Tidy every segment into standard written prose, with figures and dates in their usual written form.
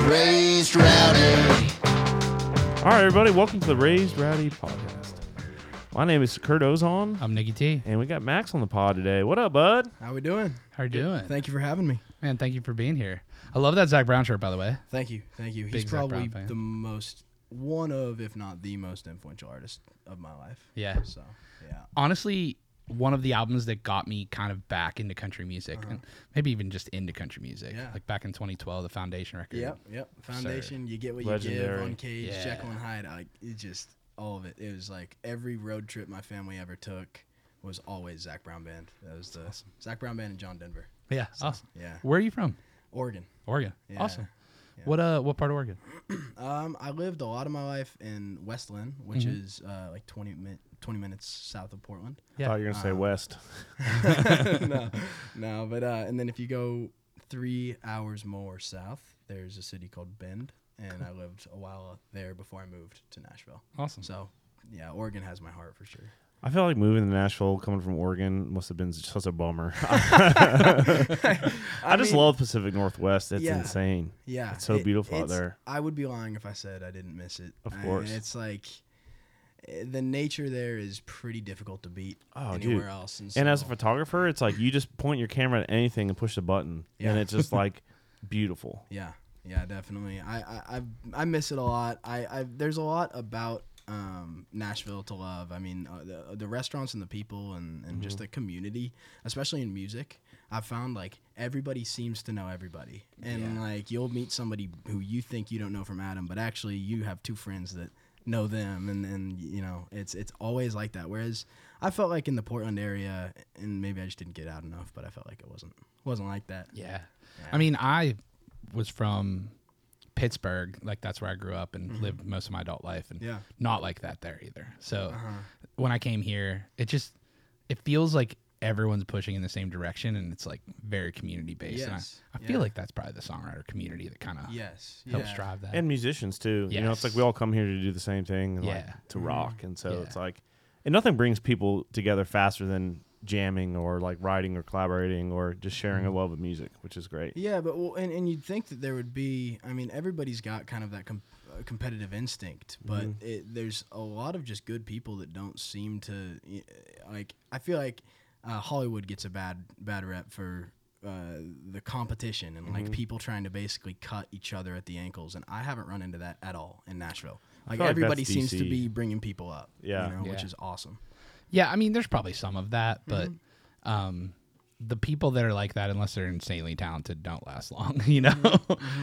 Raised Rowdy. All right, everybody, welcome to the Raised Rowdy podcast. My name is Kurt Ozon, I'm Nicky T. and we got Max on the pod today. What up, bud? How we doing? How you doing? Thank you for having me. Man, thank you for being here. I love that Zach Brown shirt, by the way. Thank you. He's Big Zac probably Brown fan. the most, one of, if not the most influential artist of my life. Yeah. So, yeah. Honestly, one of the albums that got me kind of back into country music, and maybe even just into country music. Yeah. Like back in 2012, the Foundation record. Yep. Foundation, you get what Legendary. you give. Uncaged, Yeah. Jekyll and Hyde. It just, all of it. It was like every road trip my family ever took was always Zac Brown Band. That was the Zac Brown Band and John Denver. Yeah. So, Awesome. Yeah. Where are you from? Oregon. Oregon. Yeah. Awesome. Yeah. What part of Oregon? I lived a lot of my life in West Lynn, which Mhm. is like 20 minutes south of Portland. Yeah. Thought you were going to say West. no, but and then if you go 3 hours more south, there's a city called Bend, and I lived a while there before I moved to Nashville. Awesome. So, yeah, Oregon has my heart for sure. I feel like moving to Nashville, coming from Oregon, must have been such a bummer. I just mean, love Pacific Northwest. It's Yeah. insane. Yeah, It's so beautiful out there. I would be lying if I said I didn't miss it. Of course. It's like the nature there is pretty difficult to beat Oh, anywhere dude. else. And so, as a photographer, it's like you just point your camera at anything and push the button, Yeah. and it's just like beautiful. Yeah, definitely. I miss it a lot. There's a lot about Nashville to love. I mean, the restaurants and the people and just the community, especially in music. I've found like everybody seems to know everybody, and like you'll meet somebody who you think you don't know from Adam, but actually you have two friends that know them, and you know it's always like that. Whereas I felt like in the Portland area, and maybe I just didn't get out enough, but I felt like it wasn't like that. Yeah. Yeah. I mean, I was from Pittsburgh. Like, that's where I grew up and lived most of my adult life. And Yeah. not like that there either. So Uh-huh. when I came here, it feels like everyone's pushing in the same direction, and it's like very community based. Yes. And I feel like that's probably the songwriter community that kind of Yes. helps Yeah. drive that. And musicians too. You know, it's like we all come here to do the same thing, and Yeah. like to rock. And so Yeah. it's like, and nothing brings people together faster than jamming or like writing or collaborating or just sharing a love of music, which is great. Yeah, but and you'd think that there would be. I mean, everybody's got kind of that competitive instinct, but there's a lot of just good people that don't seem to like. I feel like Hollywood gets a bad rep for the competition and like people trying to basically cut each other at the ankles, and I haven't run into that at all in Nashville. Like feel like everybody that's seems to DC. be bringing people up, Yeah. you know, which Yeah. is awesome. Yeah, I mean, there's probably some of that, but the people that are like that, unless they're insanely talented, don't last long. You know,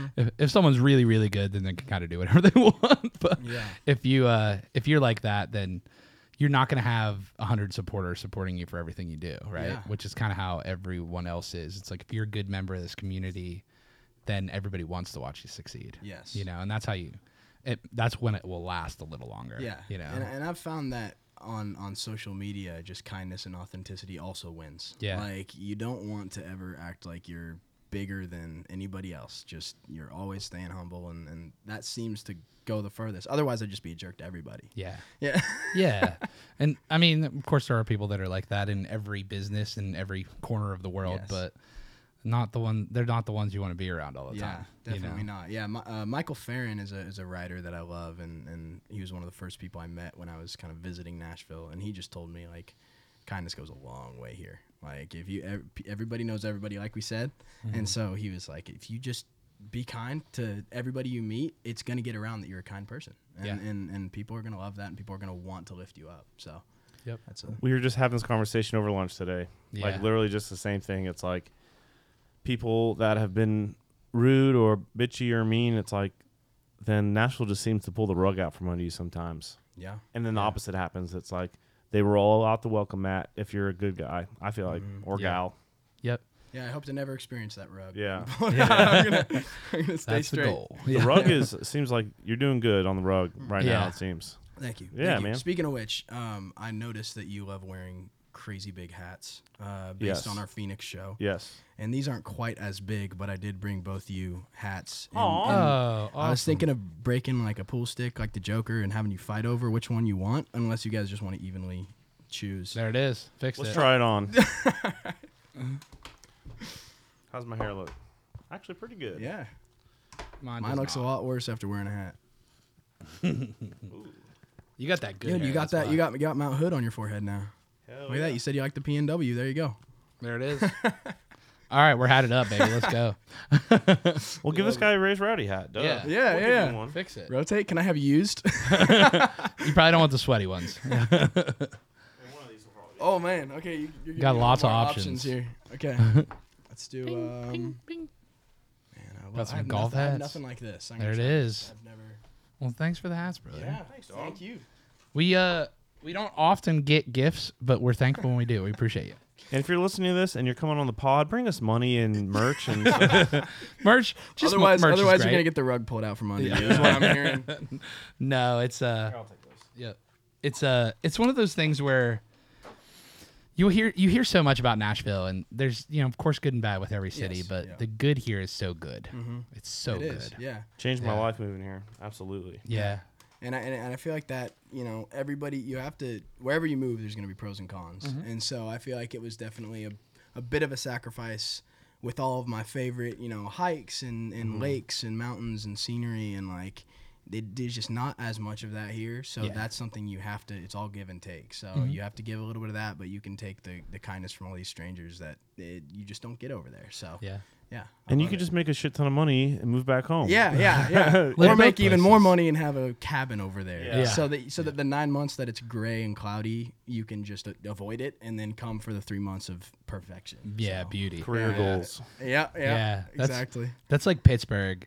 if someone's really, really good, then they can kind of do whatever they want. But Yeah. if you're like that, then you're not going to have 100 supporters supporting you for everything you do, right? Yeah. Which is kind of how everyone else is. It's like if you're a good member of this community, then everybody wants to watch you succeed. Yes. You know, and that's how that's when it will last a little longer. Yeah, You know. and I've found that on social media, just kindness and authenticity also wins. Yeah. Like you don't want to ever act like you're bigger than anybody else. Just you're always staying humble, and that seems to go the furthest. Otherwise, I'd just be a jerk to everybody. Yeah. Yeah. Yeah. And I mean, of course there are people that are like that in every business in every corner of the world, Yes. but they're not the ones you want to be around all the time. Definitely you know? not. Yeah, Michael Farron is a writer that I love, and he was one of the first people I met when I was kind of visiting Nashville, and he just told me like, kindness goes a long way here. Like if you everybody knows everybody, like we said, and so he was like, if you just be kind to everybody you meet, it's gonna get around that you're a kind person, and people are gonna love that, and people are gonna want to lift you up. So, Yep. that's We were just having this conversation over lunch today. Yeah. Like literally just the same thing. It's like people that have been rude or bitchy or mean, it's like then Nashville just seems to pull the rug out from under you sometimes. yeah. And then the opposite happens. It's like they roll out the welcome mat if you're a good guy, I feel like, or Yeah. gal. Yep. Yeah, I hope to never experience that rug. Yeah. I'm gonna stay That's straight. the goal. The rug seems like you're doing good on the rug right now, Yeah. it seems. Thank you. Yeah, Thank you. man. Speaking of which, I noticed that you love wearing crazy big hats based Yes. on our Phoenix show. Yes. And these aren't quite as big, but I did bring both you hats. And, Aw. and Oh, I was awesome. thinking of breaking like a pool stick like the Joker and having you fight over which one you want, unless you guys just want to evenly choose. There it is. Fixed Let's it. try it on. How's my hair look? Actually, pretty good. Yeah. Mine Mine does looks a not. lot worse after wearing a hat. You got that good. Dude, you hair, got that's that. why. You got Mount Hood on your forehead now. Hell Look at that. You said you like the PNW. There you go. There it is. All right, we're hatted up, baby. Let's go. Well, give this guy a Raise Rowdy hat. Duh. Yeah. Yeah, We'll give yeah. him one. Fix it. Rotate. Can I have used? You probably don't want the sweaty ones. Oh man. Okay. You're Got giving me lots of more options. here. Okay. Let's do. Man, Got some I have golf nothing, I have hats. nothing like this. I'm There it gonna try- is. I've never. Well, thanks for the hats, brother. Yeah. Thank you. We don't often get gifts, but we're thankful when we do. We appreciate you. And if you're listening to this and you're coming on the pod, bring us money and merch and Merch. Just Otherwise, merch is you're great. gonna get the rug pulled out from under Yeah. you. Is what I'm hearing. No, it's I'll take those. yeah. It's one of those things where you hear so much about Nashville, and there's of course good and bad with every city, Yes, but yeah. the good here is so good. It's so It good. is. Yeah. Changed my Yeah. life moving here. Absolutely. Yeah. And I feel like that, everybody, you have to, wherever you move, there's going to be pros and cons. And so I feel like it was definitely a bit of a sacrifice with all of my favorite, hikes and lakes and mountains and scenery. And like, there's just not as much of that here. So Yeah. that's something you have to, it's all give and take. So you have to give a little bit of that, but you can take the kindness from all these strangers that you just don't get over there. So Yeah. yeah. And you could just make a shit ton of money and move back home. Yeah. Live Or make both even more places. money and have a cabin over there. Yeah. So that the 9 months that it's gray and cloudy, you can just avoid it and then come for the 3 months of perfection. Yeah, So, beauty. Career Yeah. goals. Yeah. Yeah, that's- Exactly. That's like Pittsburgh.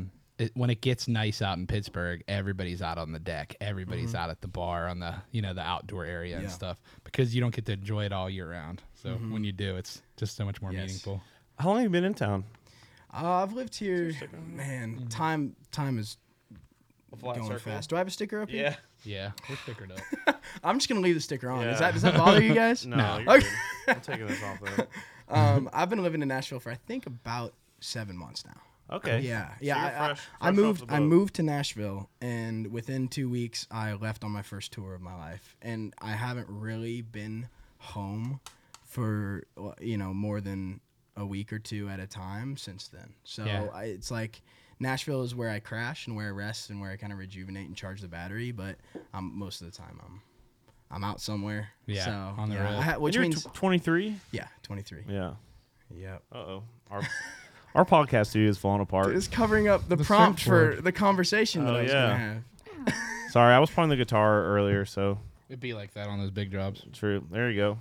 When it gets nice out in Pittsburgh, everybody's out on the deck. Everybody's out at the bar on the the outdoor area and Yeah. stuff because you don't get to enjoy it all year round. So when you do, it's just so much more Yes. meaningful. How long have you been in town? I've lived here, man. Time is flat going circle? fast. Do I have a sticker up here? Yeah, we're stickered up. I'm just gonna leave the sticker on. Yeah. Does that bother you guys? No, No. you're good. I'm taking this off though. I've been living in Nashville for I think about 7 months now. Okay. Yeah, So yeah. you're fresh I off moved. the I boat. moved to Nashville, and within 2 weeks, I left on my first tour of my life, and I haven't really been home for more than a week or two at a time since then. So Yeah. it's like Nashville is where I crash and where I rest and where I kind of rejuvenate and charge the battery. But most of the time, I'm out somewhere. Yeah, so, on the road. which You're means 23. 23. Yeah. Yep. Uh-oh. Our podcast studio is falling apart. It's covering up the The prompt for switchboard. the conversation that Oh, I was yeah. gonna have. Sorry, I was playing the guitar earlier, so It'd be like that on those big jobs. true. There you go.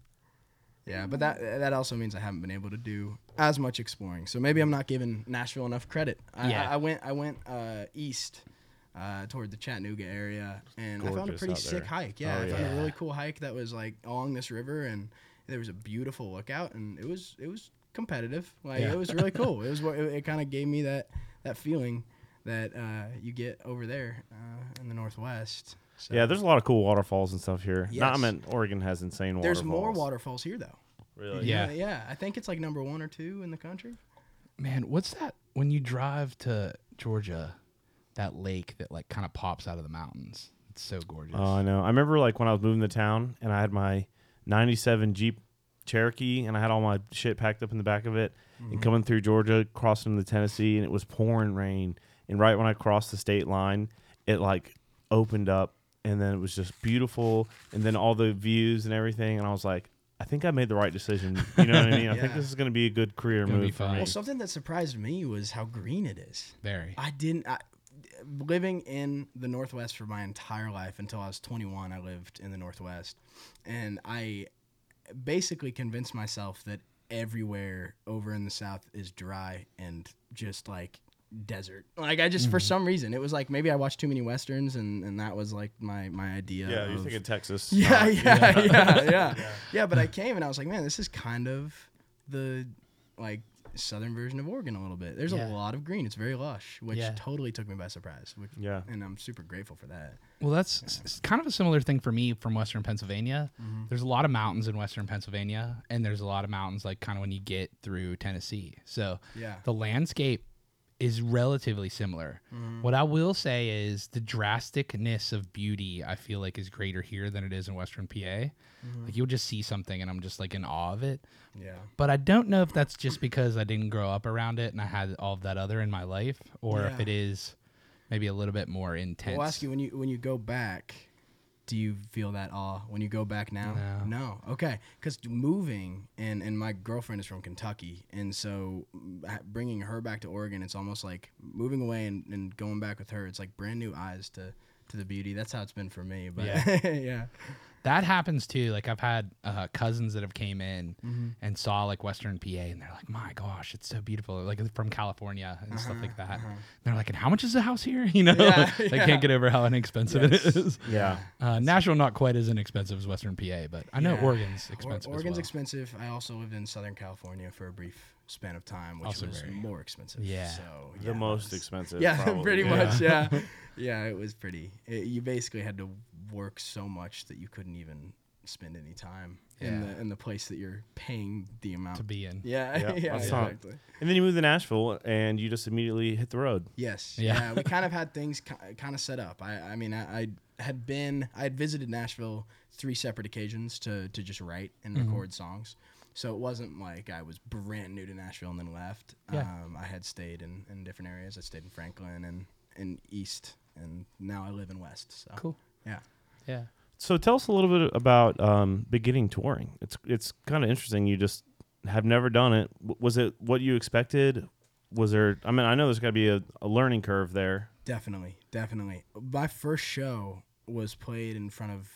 Yeah, but that also means I haven't been able to do as much exploring. So maybe I'm not giving Nashville enough credit. Yeah. I went east toward the Chattanooga area, and I found a Gorgeous pretty out sick there. hike. Yeah, Oh, I found yeah. a really cool hike that was like along this river, and there was a beautiful lookout, and it was competitive. Like Yeah. it was really cool. It kind of gave me that feeling that you get over there in the Northwest. So Yeah, there's a lot of cool waterfalls and stuff here. Yes. Not, I mean, Oregon has insane waterfalls. there's more waterfalls here though. Really? Yeah. Yeah. I think it's like number 1 or 2 in the country. Man, what's that when you drive to Georgia? That lake that like kind of pops out of the mountains. It's so gorgeous. Oh, I know. I remember like when I was moving to town and I had my 97 Jeep Cherokee and I had all my shit packed up in the back of it and coming through Georgia, crossing into Tennessee, and it was pouring rain. And right when I crossed the state line, it like opened up and then it was just beautiful. And then all the views and everything. And I was like, I think I made the right decision. You know what I mean? I think Yeah. this is going to be a good career Gonna be move for fun. me. Well, something that surprised me was how green it is. Very. Living in the Northwest for my entire life until I was 21, I lived in the Northwest, and I basically convinced myself that everywhere over in the South is dry and just like desert. Like I just for some reason it was like maybe I watched too many westerns and that was like my idea. Yeah, you're of- thinking Texas. Yeah, not- yeah. But I came and I was like, man, this is kind of the like southern version of Oregon a little bit. There's Yeah. a lot of green. It's very lush, which Yeah. totally took me by surprise. Yeah. And I'm super grateful for that. Well, that's kind of a similar thing for me from Western Pennsylvania. Mm-hmm. There's a lot of mountains in Western Pennsylvania, and there's a lot of mountains like kind of when you get through Tennessee. So Yeah. the landscape is relatively similar. What I will say is the drasticness of beauty I feel like is greater here than it is in Western PA. Like you'll just see something and I'm just like in awe of it. Yeah. But I don't know if that's just because I didn't grow up around it and I had all of that other in my life, or if Yeah. it is maybe a little bit more intense. I'll ask you, when you go back, do you feel that awe when you go back now? No. Okay. Because moving, and my girlfriend is from Kentucky, and so bringing her back to Oregon, it's almost like moving away and going back with her. It's like brand new eyes to the beauty. That's how it's been for me. But yeah. That happens too. Like I've had cousins that have came in and saw like Western PA, and they're like, "My gosh, it's so beautiful!" Like from California and stuff like that. And they're like, "And how much is the house here?" You know, Yeah, they yeah. can't get over how inexpensive it is. Yeah. Nashville not quite as inexpensive as Western PA, but I know Yeah. Oregon's expensive. Oregon's as well. expensive. I also lived in Southern California for a brief span of time, which Also was very- more expensive. Yeah. So The yeah, most that was- expensive. Yeah, probably. pretty Yeah. much. Yeah, yeah. It was pretty. You basically had to work so much that you couldn't even spend any time in the place that you're paying the amount to be in. Yeah, Yeah, yeah, that's not- exactly. And then you moved to Nashville, and you just immediately hit the road. Yes. Yeah. Yeah. We kind of had things kind of set up. I mean, I had visited Nashville 3 separate occasions to just write and record songs. So it wasn't like I was brand new to Nashville and then left. Yeah. I had stayed in different areas. I stayed in Franklin and in East, and now I live in West. So Cool. yeah. Yeah. So tell us a little bit about beginning touring. It's kind of interesting. You just have never done it. Was it what you expected? Was there? I mean, I know there's got to be a learning curve there. Definitely. My first show was played in front of,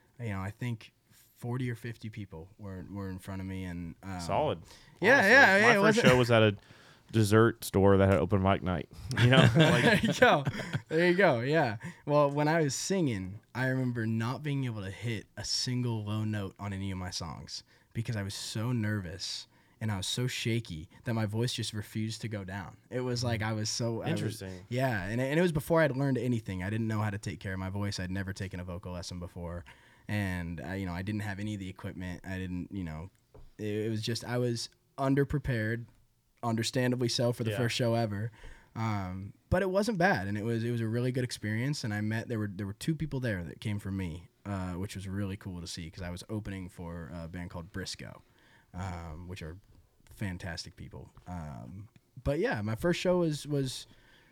I think 40 or 50 people were in front of me, and Solid. Yeah, honestly. yeah, My it first wasn't- show was at a dessert store that had open mic night. You know, like There you go. There you go. Yeah. Well, when I was singing, I remember not being able to hit a single low note on any of my songs because I was so nervous and I was so shaky that my voice just refused to go down. It was like I was so Interesting. Yeah, and it was before I'd learned anything. I didn't know how to take care of my voice. I'd never taken a vocal lesson before, and I didn't have any of the equipment. I didn't, it was just I was underprepared, understandably so for the Yeah. first show ever. But it wasn't bad, and it was a really good experience. And I met there were 2 people there that came from me, which was really cool to see because I was opening for a band called Briscoe, which are fantastic people. But yeah, my first show was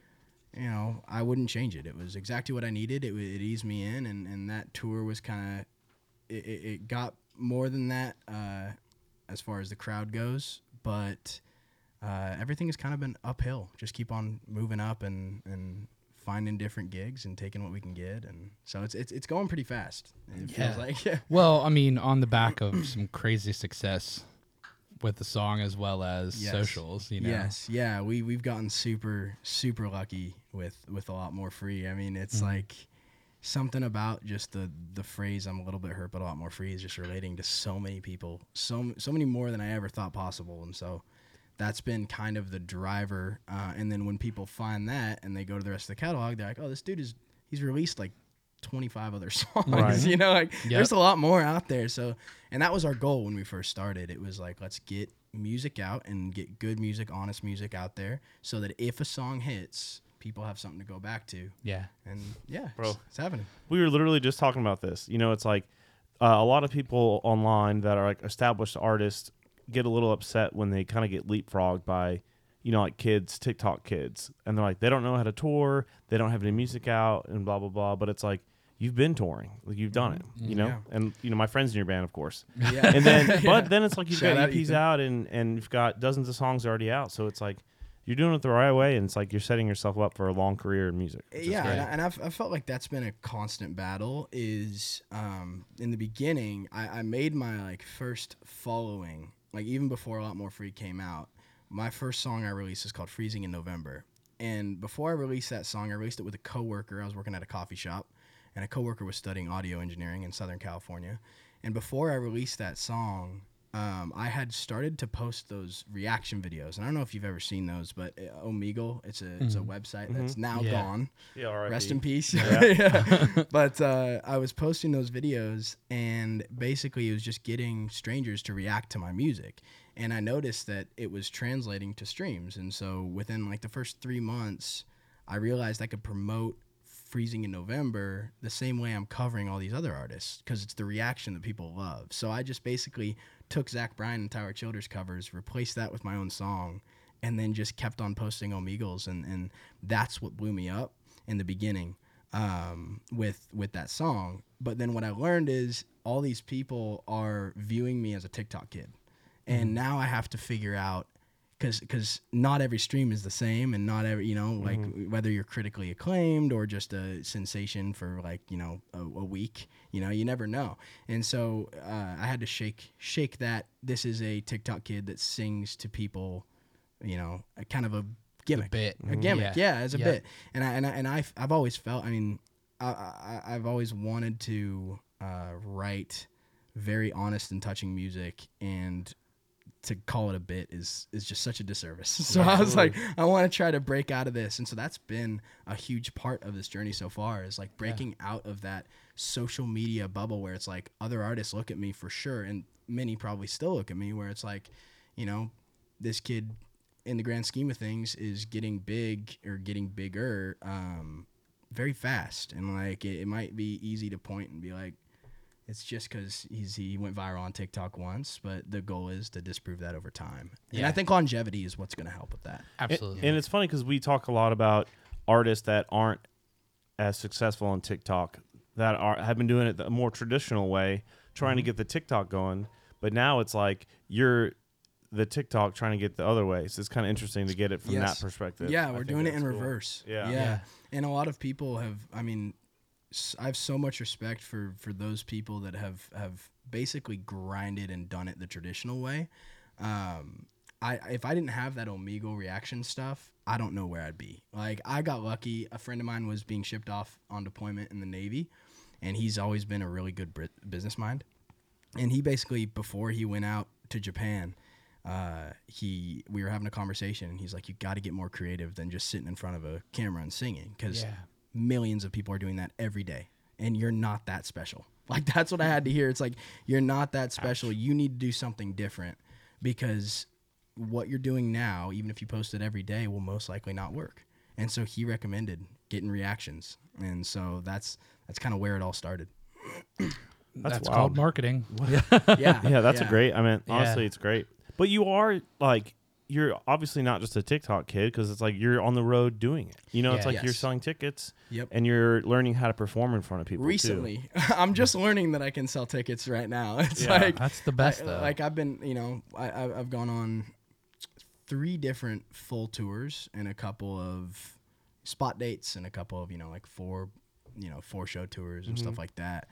I wouldn't change it. It was exactly what I needed. It eased me in, and that tour was kind of it got more than that as far as the crowd goes, but. Everything has kind of been uphill. Just keep on moving up and finding different gigs and taking what we can get, and so it's going pretty fast. It feels like yeah. Well, I mean, on the back of some crazy success with the song as well as Yes. socials, Yes, yeah, we've gotten super lucky with a lot more free. I mean, it's like something about just the phrase "I'm a little bit hurt, but a lot more free" is just relating to so many people, so many more than I ever thought possible, and so. That's been kind of the driver, and then when people find that and they go to the rest of the catalog, they're like, "Oh, this dude he's released like 25 other songs." Right. There's a lot more out there. So, and that was our goal when we first started. It was like, let's get music out and get good music, honest music out there, so that if a song hits, people have something to go back to. Yeah. And yeah, Bro. it's happening. we were literally just talking about this. It's like a lot of people online that are like established artists get a little upset when they kind of get leapfrogged by, like kids, TikTok kids. And they're like, they don't know how to tour. They don't have any music out and blah, blah, blah. But it's like, you've been touring. Like, you've done it, Yeah. And, my friend's in your band, of course. Yeah. And then, but then it's like you've Shout got out, EPs Ethan. out and you've got dozens of songs already out. So it's like, you're doing it the right way. And it's like, you're setting yourself up for a long career in music. which is Yeah, great. and I've felt like that's been a constant battle. Is in the beginning, I made my first following, even before A Lot More Free came out. My first song I released is called Freezing in November, and before I released that song, I released it with a coworker. I was working at a coffee shop, and a coworker was studying audio engineering in Southern California. And before I released that song, I had started to post those reaction videos, and I don't know if you've ever seen those, but Omegle, it's a website that's now Yeah. gone. Yeah, R.I.P. Rest in peace. Yeah. Yeah. But I was posting those videos, and basically it was just getting strangers to react to my music. And I noticed that it was translating to streams. And so within like the first 3 months, I realized I could promote Freezing in November the same way I'm covering all these other artists, because it's the reaction that people love. So I just basically took Zach Bryan and Tyler Childers covers, replaced that with my own song, and then just kept on posting Omegles, and that's what blew me up in the beginning with that song. But then what I learned is all these people are viewing me as a TikTok kid, and now I have to figure out, because not every stream is the same, and not every, like whether you're critically acclaimed or just a sensation for like, a week, you never know. And so I had to shake that. This is a TikTok kid that sings to people, a kind of a gimmick, a gimmick. Yeah, as a bit. And I've always felt, I've always wanted to write very honest and touching music, and to call it a bit is just such a disservice. So I was like, I want to try to break out of this. And so that's been a huge part of this journey so far, is like breaking out of that social media bubble where it's like other artists look at me for sure, and many probably still look at me, where it's like, this kid in the grand scheme of things is getting big or getting bigger very fast. And like it might be easy to point and be like, it's just because he went viral on TikTok once, but the goal is to disprove that over time. And I think longevity is what's going to help with that. Absolutely. And it's funny because we talk a lot about artists that aren't as successful on TikTok, that have been doing it the more traditional way, trying to get the TikTok going. But now it's like you're the TikTok trying to get the other way. So it's kind of interesting to get it from that perspective. Yeah, we're doing it in reverse. Yeah. And a lot of people have, I have so much respect for those people that have basically grinded and done it the traditional way. If I didn't have that Omegle reaction stuff, I don't know where I'd be. Like, I got lucky. A friend of mine was being shipped off on deployment in the Navy, and he's always been a really good business mind. And he basically, before he went out to Japan, we were having a conversation, and he's like, you got to get more creative than just sitting in front of a camera and singing, because millions of people are doing that every day, and you're not that special. Like, that's what I had to hear. It's like, you're not that special. You need to do something different, because what you're doing now, even if you post it every day, will most likely not work. And so he recommended getting reactions, and so that's kind of where it all started. That's wild. called marketing. Yeah, that's a great. Honestly, it's great. But you are like, you're obviously not just a TikTok kid, because it's like you're on the road doing it. It's like you're selling tickets, and you're learning how to perform in front of people. Recently, I'm just learning that I can sell tickets right now. It's like, that's the best though. Like, I've been, I've gone on 3 different full tours and a couple of spot dates and a couple of like 4 show tours and stuff like that.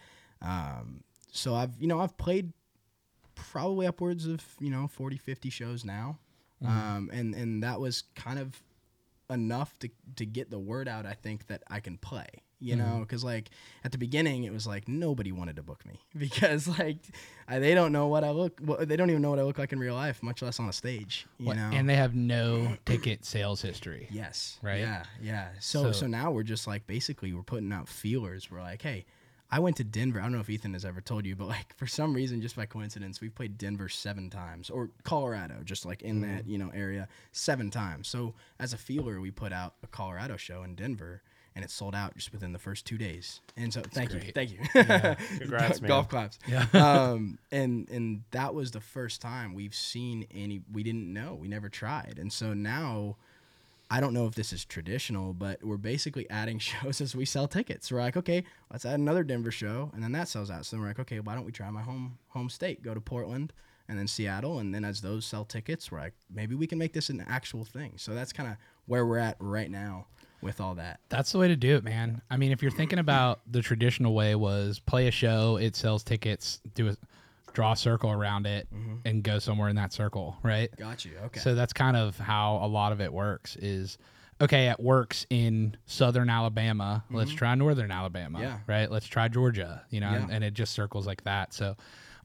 So I've played probably upwards of 40, 50 shows now. And that was kind of enough to get the word out, I think, that I can play, because like at the beginning it was like nobody wanted to book me, because like they don't know what they don't even know what I look like in real life, much less on a stage, and they have no ticket sales history. Yes. Right. Yeah. So now we're just like, basically we're putting out feelers. We're like, hey, I went to Denver. I don't know if Ethan has ever told you, but like for some reason, just by coincidence, we've played Denver 7 times, or Colorado, just like in that, area 7 times. So as a feeler, we put out a Colorado show in Denver, and it sold out just within the first 2 days. And so thank you. Yeah. Congrats, man. Golf claps. Yeah. And that was the first time we've seen we didn't know. We never tried. And so now, I don't know if this is traditional, but we're basically adding shows as we sell tickets. We're like, okay, let's add another Denver show, and then that sells out. So then we're like, okay, why don't we try my home state? Go to Portland, and then Seattle, and then as those sell tickets, we're like, maybe we can make this an actual thing. So that's kind of where we're at right now with all that. That's the way to do it, man. I mean, if you're thinking about the traditional way was play a show, it sells tickets, draw a circle around it, and go somewhere in that circle, right? Got you. Okay. So that's kind of how a lot of it works is, okay, it works in southern Alabama. Let's try northern Alabama, right? Let's try Georgia, and it just circles like that. So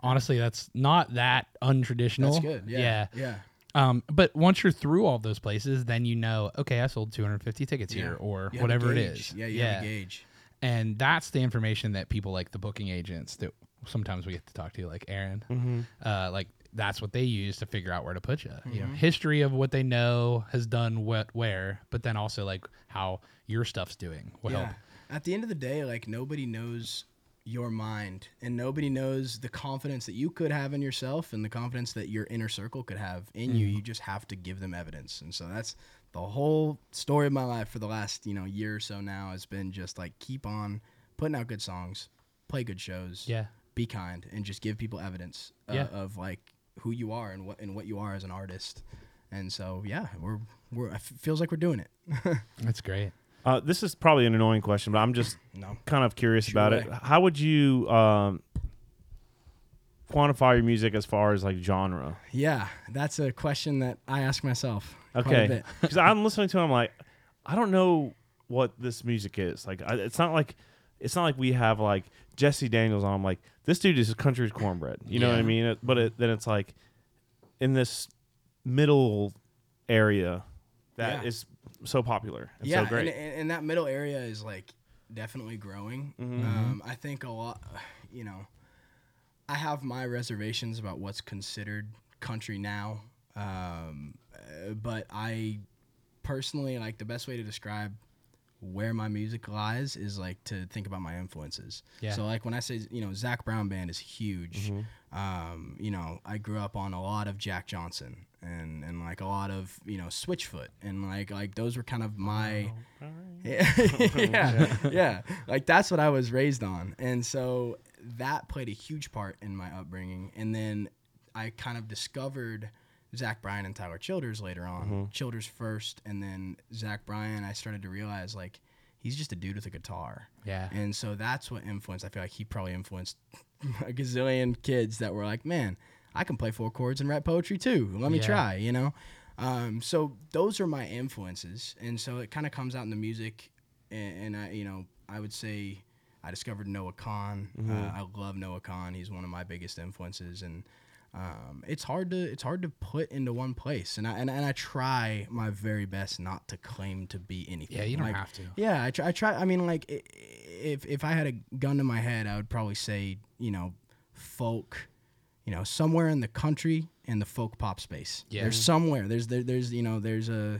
honestly, that's not that untraditional. That's good. Yeah. But once you're through all those places, then you know, okay, I sold 250 tickets here, or You have a whatever it gauge. is. Yeah, you have a gauge. And that's the information that people like the booking agents that sometimes we get to talk to, like Aaron, like that's what they use to figure out where to put you. You know, history of what they know has done what where, but then also like how your stuff's doing will help. At the end of the day, like nobody knows your mind, and nobody knows the confidence that you could have in yourself and the confidence that your inner circle could have in you. You just have to give them evidence. And so that's the whole story of my life for the last, year or so now has been just like keep on putting out good songs, play good shows, be kind, and just give people evidence of like who you are and what you are as an artist. And so it feels like we're doing it. That's great. This is probably an annoying question, but I'm just kind of curious about it. How would you quantify your music as far as like genre? Yeah, that's a question that I ask myself. Okay, because I'm listening to it, I'm like, I don't know what this music is. Like, it's not like we have like Jesse Daniels on. I'm like, this dude is country cornbread. You know what I mean? Then it's like in this middle area that is so popular and so great. And that middle area is like definitely growing. I think a lot, I have my reservations about what's considered country now. But I personally, like, the best way to describe where my music lies is like to think about my influences. So like when I say, Zac Brown Band is huge. I grew up on a lot of Jack Johnson and like a lot of, Switchfoot, and like those were kind of my like that's what I was raised on. And so that played a huge part in my upbringing. And then I kind of discovered Zach Bryan and Tyler Childers later on. Childers first, and then Zach Bryan, I started to realize, like, he's just a dude with a guitar. And so that's what influenced. I feel like he probably influenced a gazillion kids that were like, man, I can play 4 chords and write poetry too. Let me try, So those are my influences. And so it kind of comes out in the music. And I would say I discovered Noah Kahan. I love Noah Kahan. He's one of my biggest influences. And it's hard to put into one place, and I try my very best not to claim to be anything. Yeah, you don't have to. Yeah, I try. I mean, like, if I had a gun to my head, I would probably say, folk, somewhere in the country and the folk pop space. There's somewhere. There's a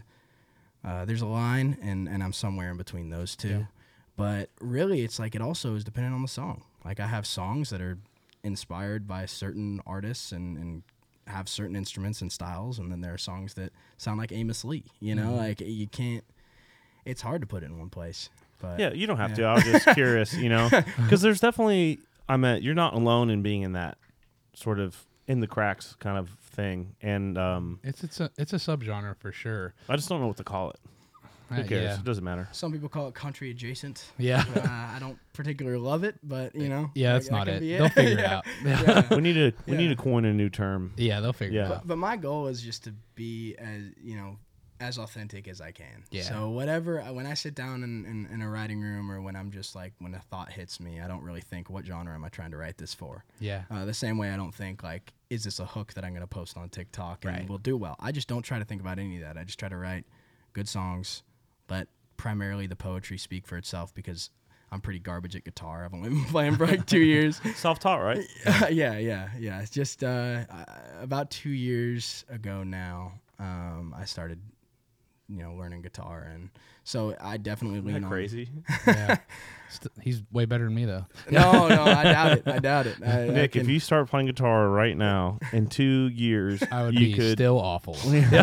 line, and I'm somewhere in between those two. Yeah. But really, it's like it also is dependent on the song. Like, I have songs that are inspired by certain artists and have certain instruments and styles, and then there are songs that sound like Amos Lee. Like, you can't. It's hard to put it in one place. But yeah, you don't have to. I was just curious, because there's definitely. You're not alone in being in that sort of in the cracks kind of thing, and it's a subgenre for sure. I just don't know what to call it. Who cares? It doesn't matter. Some people call it country adjacent. Yeah. I don't particularly love it, but Yeah, that's not it. They'll figure it out. Yeah. We need to coin a new term. Yeah, they'll figure it out. But my goal is just to be as authentic as I can. Yeah. So when I sit down in a writing room, or when I'm just like, when a thought hits me, I don't really think, what genre am I trying to write this for? Yeah. The same way I don't think, like, is this a hook that I'm going to post on TikTok and will do well? I just don't try to think about any of that. I just try to write good songs. Let primarily the poetry speak for itself, because I'm pretty garbage at guitar. I've only been playing for like 2 years. Self-taught, right? Yeah. It's just about 2 years ago now, I started, learning guitar, and so I definitely lean on. Crazy. Yeah. He's way better than me, though. No, I doubt it. Nick, if you start playing guitar right now, in 2 years, I would be still awful.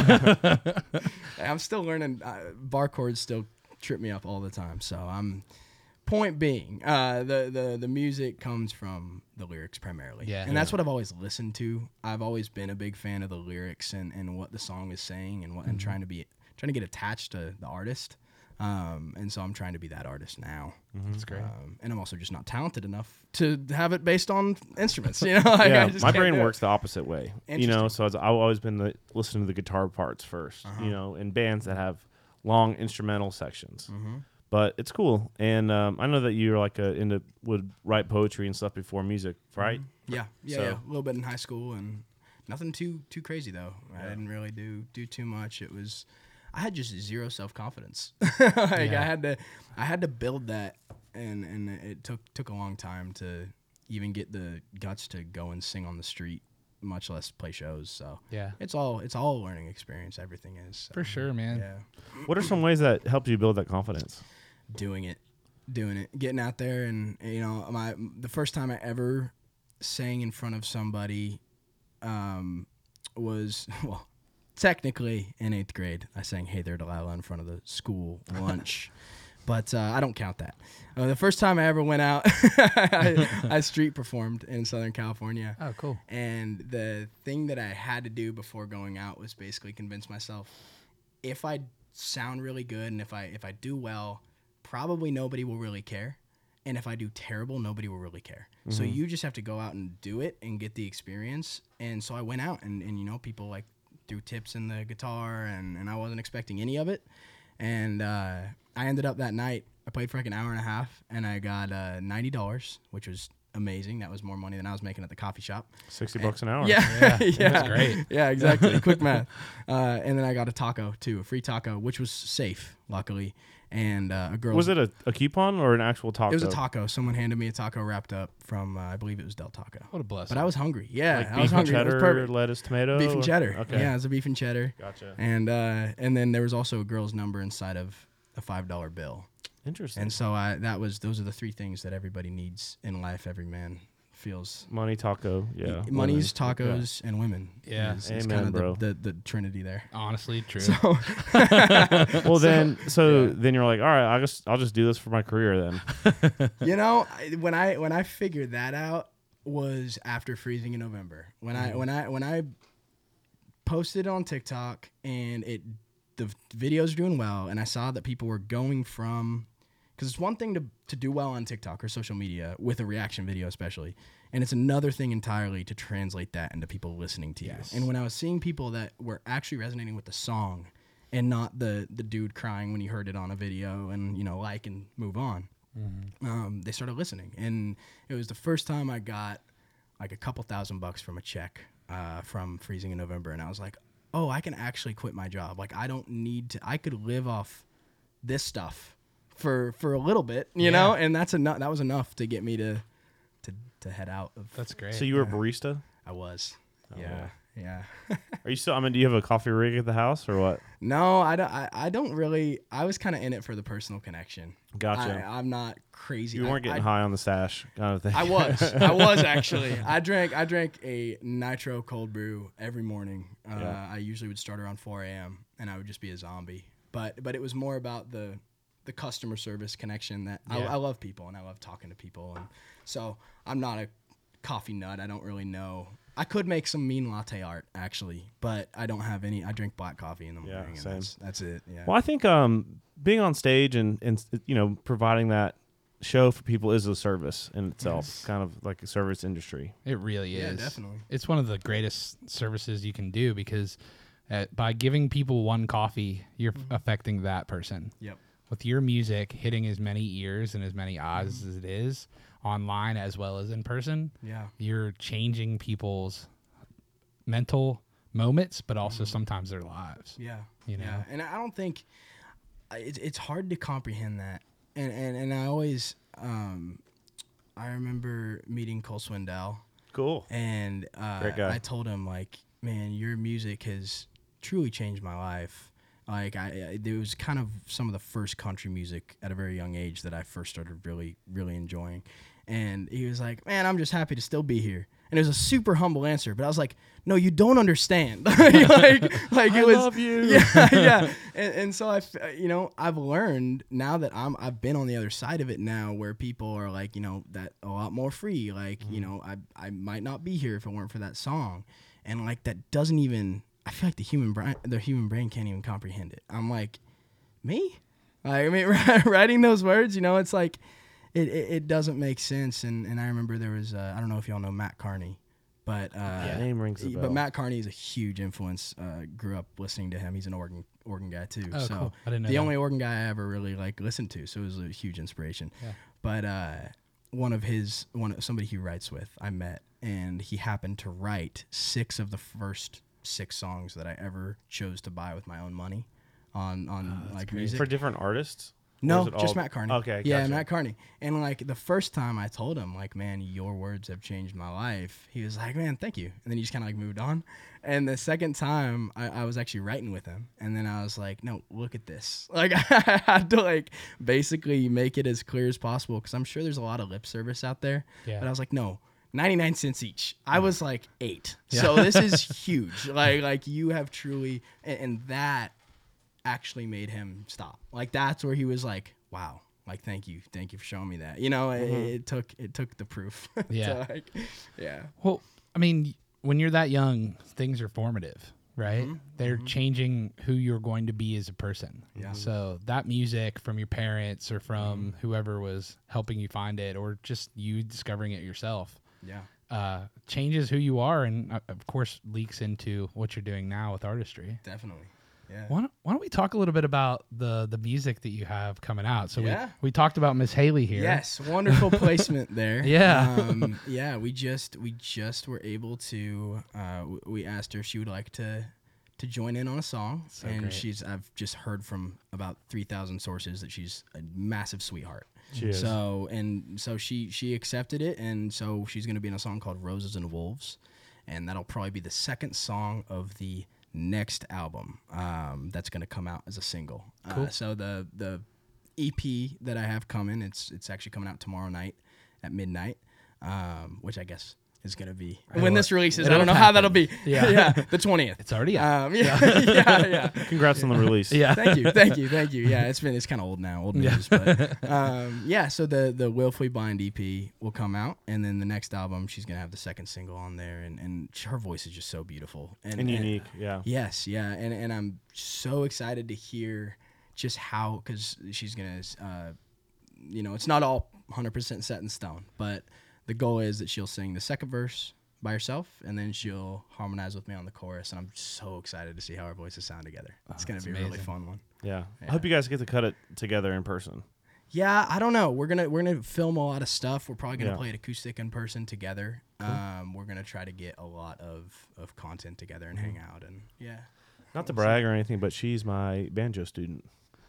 I'm still learning. Bar chords still trip me up all the time. So point being, the music comes from the lyrics primarily. And that's what I've always listened to. I've always been a big fan of the lyrics and what the song is saying, and trying to get attached to the artist. And so I'm trying to be that artist now. That's great. And I'm also just not talented enough to have it based on instruments. My brain works the opposite way. So I've always been listening to the guitar parts first. In bands that have long instrumental sections. But it's cool, and I know that you're like would write poetry and stuff before music, right? Yeah, So- a little bit in high school, and nothing too crazy though. I didn't really do too much. I had just zero self confidence. Like Yeah. I had to build that, and it took a long time to even get the guts to go and sing on the street, much less play shows. So Yeah. it's all a learning experience. Everything is so, For sure, man. Yeah. What are some ways that helped you build that confidence? doing it, getting out there, and the first time I ever sang in front of somebody was technically in 8th grade. I sang "Hey There, Delilah" in front of the school lunch, but I don't count that. The first time I ever went out, I street performed in Southern California. Oh, cool. And the thing that I had to do before going out was basically convince myself, if I sound really good and if I do well, probably nobody will really care. And if I do terrible, nobody will really care. So you just have to go out and do it and get the experience. And so I went out and people like threw tips in the guitar, and I wasn't expecting any of it. And I ended up that night, I played for like an hour and a half, and I got $90, which was amazing. That was more money than I was making at the coffee shop. $60 an hour. Yeah, That's great. Yeah, exactly. Quick math. And then I got a taco too, a free taco, which was safe, luckily. And a girl. Was it a coupon or an actual taco? It was a taco. Someone handed me a taco wrapped up from, I believe it was Del Taco. What a blessing. But I was hungry. Yeah, Like I beef was and hungry. It was cheddar, perfect. lettuce, tomato. Beef and or- cheddar. Okay. Yeah, it was a beef and cheddar. Gotcha. And then there was also a girl's number inside of a $5 bill. Interesting. And so those are the three things that everybody needs in life. Every man feels. Money, taco. Yeah. Money's, women. tacos, and women. Yeah. Is Amen, kind of bro. the trinity there. Honestly, true. So Well, then you're like, all right, I'll just do this for my career then. when I figured that out was after Freezing in November. When I posted on TikTok and the videos were doing well, and I saw that people were going from, because it's one thing to do well on TikTok or social media with a reaction video especially, and it's another thing entirely to translate that into people listening to you. Yes. And when I was seeing people that were actually resonating with the song and not the dude crying when he heard it on a video and like and move on, they started listening. And it was the first time I got like a couple $1,000 from a check from Freezing in November, and I was like, oh, I can actually quit my job. Like, I don't need to. I could live off this stuff for a little bit, you know, and that's enough. That was enough to get me to head out of. That's great. So you were a barista? I was. Oh, Yeah. Are you still? I mean, do you have a coffee rig at the house or what? No, I don't really. I was kind of in it for the personal connection. Gotcha. I'm not crazy. You weren't getting I, high on the stash kind of thing. I was actually. I drank a nitro cold brew every morning. Yeah. I usually would start around 4 a.m. and I would just be a zombie. But it was more about the customer service connection that I love people and I love talking to people, and so I'm not a coffee nut. I don't really know. I could make some mean latte art actually, but I don't have any. I drink black coffee in the morning, same. and that's it. Yeah. Well, I think being on stage and providing that show for people is a service in itself, Yes. kind of like a service industry. It really Yeah, is. definitely. It's one of the greatest services you can do because by giving people one coffee, you're affecting that person. Yep. With your music hitting as many ears and as many eyes as it is online as well as in person, Yeah. you're changing people's mental moments, but also sometimes their lives. Yeah. You know? Yeah. And I don't think it's hard to comprehend that. And I always I remember meeting Cole Swindell, Cool. and Great guy. I told him, like, man, your music has truly changed my life. Like, it was kind of some of the first country music at a very young age that I first started really, really enjoying. And he was like, man, I'm just happy to still be here. And it was a super humble answer, but I was like, no, you don't understand. like I it was, love you. Yeah. And so I've learned now that I've been on the other side of it now, where people are like, that a lot more free. Like, I might not be here if it weren't for that song. And like, that doesn't even, I feel like the human brain can't even comprehend it. I'm like, me? Like, I mean, writing those words, it's like, it doesn't make sense. And I remember there was, I don't know if y'all know Matt Carney, But name rings a bell. but Matt Carney is a huge influence. Grew up listening to him. He's an organ guy too. Oh, so cool. I didn't know the that. only organ guy I ever really listened to. So it was a huge inspiration. Yeah. But somebody he writes with, I met, and he happened to write 6 of the first 6 songs that I ever chose to buy with my own money on like music. For different artists? Or No, is it just all- Matt Carney. Okay, Yeah, gotcha. Matt Carney. And like the first time I told him, like, man, your words have changed my life. He was like, man, thank you. And then he just kind of like moved on. And the second time I was actually writing with him. And then I was like, no, look at this. Like I had to like basically make it as clear as possible because I'm sure there's a lot of lip service out there. Yeah. But I was like, no, 99 cents each. I was like 8. So this is huge. Like you have truly, and that actually made him stop. Like that's where he was like, wow. Like thank you for showing me that. You know, it took the proof. Yeah. to, like, yeah. Well, I mean, when you're that young, things are formative, right? They're changing who you're going to be as a person. Yeah. So that music from your parents or from whoever was helping you find it, or just you discovering it yourself, Yeah. changes who you are, and of course leaks into what you're doing now with artistry. Definitely. Yeah. Why don't we talk a little bit about the music that you have coming out? So Yeah. we talked about Miss Haley here. Yes, wonderful placement there. Yeah. Yeah, we just were able to we asked her if she would like to join in on a song, and great. I've just heard from about 3,000 sources that she's a massive sweetheart. She is. So she accepted it, and so she's going to be in a song called Roses and Wolves, and that'll probably be the second song of the next album that's going to come out as a single. Cool. So the EP that I have coming, it's actually coming out tomorrow night at midnight, which I guess is going to be when this releases. I don't know how that'll be. Yeah. The 20th. It's already out. Yeah. Congrats on the release. Yeah. Thank you. Yeah, it's kind of old now, old news. But yeah, so the Willfully Blind EP will come out, and then the next album she's gonna have the second single on there, and her voice is just so beautiful And unique, yeah. Yes, yeah, and I'm so excited to hear just how, because she's gonna, it's not all 100% set in stone, but the goal is that she'll sing the second verse by herself, and then she'll harmonize with me on the chorus, and I'm so excited to see how our voices sound together. It's gonna be a really amazing. fun one. Yeah. I hope you guys get to cut it together in person. Yeah, I don't know. We're gonna film a lot of stuff. We're probably gonna Yeah. play it acoustic in person together. We're gonna try to get a lot of content together and hang out, and yeah. Not to brag or anything, but she's my banjo student.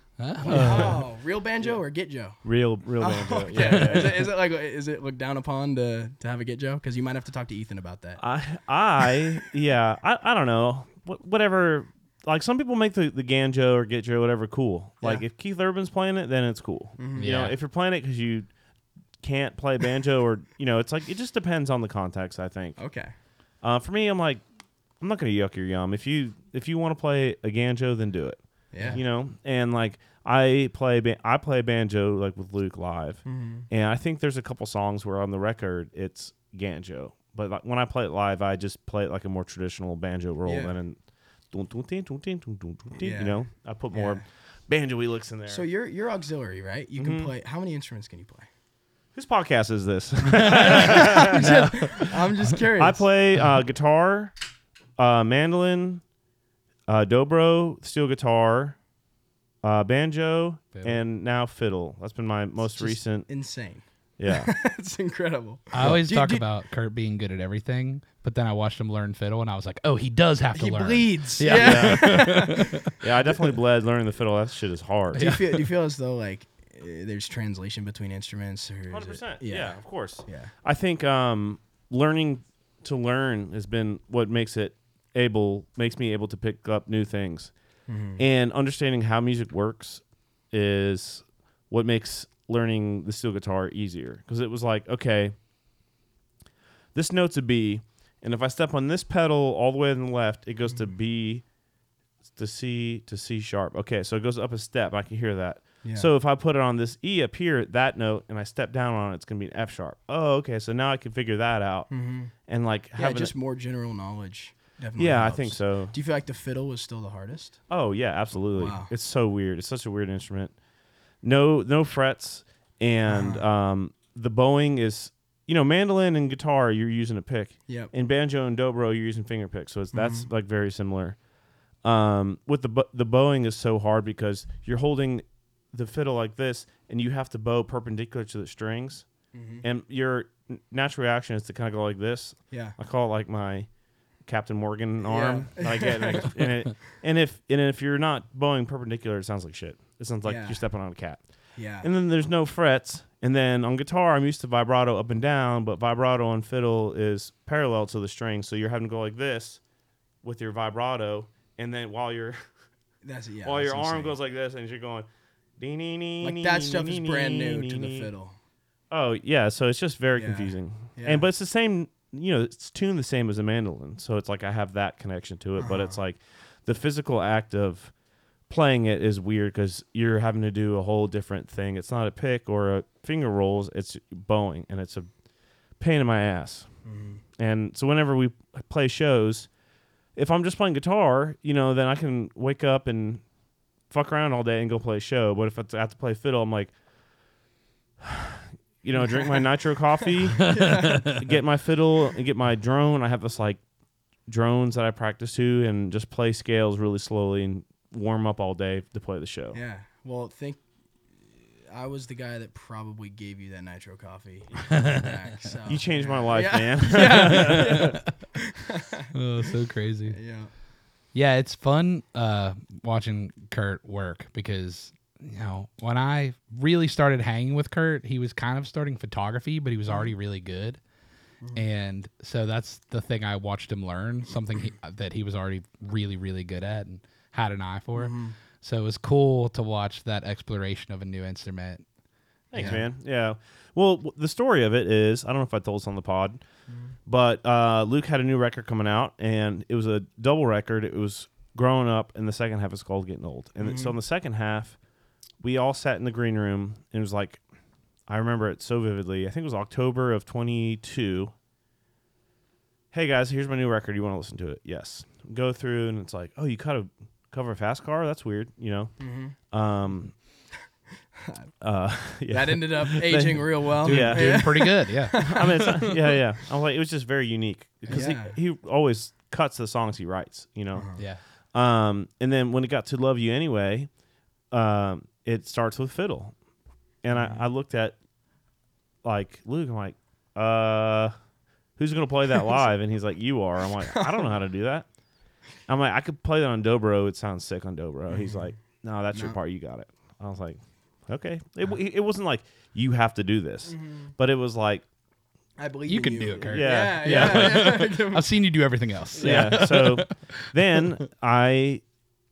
Oh, real banjo or get Joe? Real banjo. Okay. Yeah. Is it looked down upon to have a get Joe? Because you might have to talk to Ethan about that. I don't know. Whatever. Like some people make the Ganjo or Get Joe, whatever, cool. Like Yeah. if Keith Urban's playing it, then it's cool. You know, Yeah. if you're playing it because you can't play banjo or it's like it just depends on the context. I think. Okay. For me, I'm like, I'm not gonna yuck your yum. If you want to play a Ganjo, then do it. Yeah. And like I play banjo like with Luke live, and I think there's a couple songs where on the record it's Ganjo, but like, when I play it live, I just play it like a more traditional banjo roll, Yeah. and Yeah. I put more banjo-y licks in there. So you're auxiliary, right? You can play. How many instruments can you play? Whose podcast is this? I'm just curious. I play guitar, mandolin, dobro, steel guitar, banjo, Fiddle. and now fiddle. That's been my most Just recent. insane. Yeah. It's incredible. I always Do- talk do- about Kurt being good at everything, but then I watched him learn fiddle, and I was like, oh, he does have to He learn. bleeds. Yeah. Yeah, I definitely bled learning the fiddle. That shit is hard. Do you feel as though like there's translation between instruments? Or is it- 100%. Yeah, of course. Yeah. I think learning to learn has been what makes me able to pick up new things. And understanding how music works is what makes learning the steel guitar easier. Because it was like, okay, this note's a B, and if I step on this pedal all the way to the left, it goes to B, to C, to C sharp. Okay, so it goes up a step. I can hear that. Yeah. So if I put it on this E up here, that note, and I step down on it, it's going to be an F sharp. Oh, okay, so now I can figure that out. And like Yeah, having just more general knowledge. Definitely yeah, I helps. think so. Do you feel like the fiddle was still the hardest? Oh yeah, absolutely. Wow. It's so weird. It's such a weird instrument. No frets, and the bowing is, mandolin and guitar, you're using a pick. Yep. In banjo and dobro, you're using finger picks. So that's like very similar. With the bowing is so hard because you're holding the fiddle like this, and you have to bow perpendicular to the strings, and your natural reaction is to kind of go like this. Yeah. I call it like my Captain Morgan arm. Yeah. I get and if you're not bowing perpendicular, it sounds like shit. It sounds like you're stepping on a cat. Yeah. And then there's no frets. And then on guitar, I'm used to vibrato up and down, but vibrato on fiddle is parallel to the string, so you're having to go like this with your vibrato, and then while your arm insane. goes like this, and you're going. Like that stuff is brand new to the fiddle. Oh yeah, so it's just very confusing. Yeah. But it's the same, it's tuned the same as a mandolin, so it's like I have that connection to it. But it's like the physical act of playing it is weird because you're having to do a whole different thing. It's not a pick or a finger rolls; it's bowing, and it's a pain in my ass. And so whenever we play shows, if I'm just playing guitar, then I can wake up and fuck around all day and go play a show. But if I have to play fiddle, I'm like, drink my nitro coffee, get my fiddle, and get my drone. I have this like drones that I practice to, and just play scales really slowly and warm up all day to play the show. Yeah. Well, I was the guy that probably gave you that nitro coffee. So, you changed my life, man. Oh, so crazy. Yeah. Yeah, it's fun watching Kurt work because, when I really started hanging with Kurt, he was kind of starting photography, but he was already really good. And so that's the thing I watched him learn, something that he was already really, really good at and had an eye for. So it was cool to watch that exploration of a new instrument. Thanks, man. Yeah. Well, the story of it is, I don't know if I told this on the pod, but Luke had a new record coming out, and it was a double record. It was Growing Up, and the second half is called Getting Old. And so in the second half, we all sat in the green room, and it was like, I remember it so vividly. I think it was October of 22. Hey, guys, here's my new record. You want to listen to it? Yes. Go through, and it's like, oh, you cut a cover a fast car? That's weird, Yeah. That ended up aging real well. Doing pretty good, yeah. I mean, yeah. I was like, it was just very unique because he always cuts the songs he writes, Yeah. And then when it got to Love You Anyway, it starts with fiddle, and I looked at like Luke. I'm like, who's gonna play that live? And he's like, you are. I'm like, I don't know how to do that. I'm like, I could play that on dobro. It sounds sick on dobro. He's like, no, that's your part. You got it. I was like, okay. It wasn't like you have to do this, but it was like, I believe you in can do it, Kurt. Yeah. I've seen you do everything else. Yeah. So then I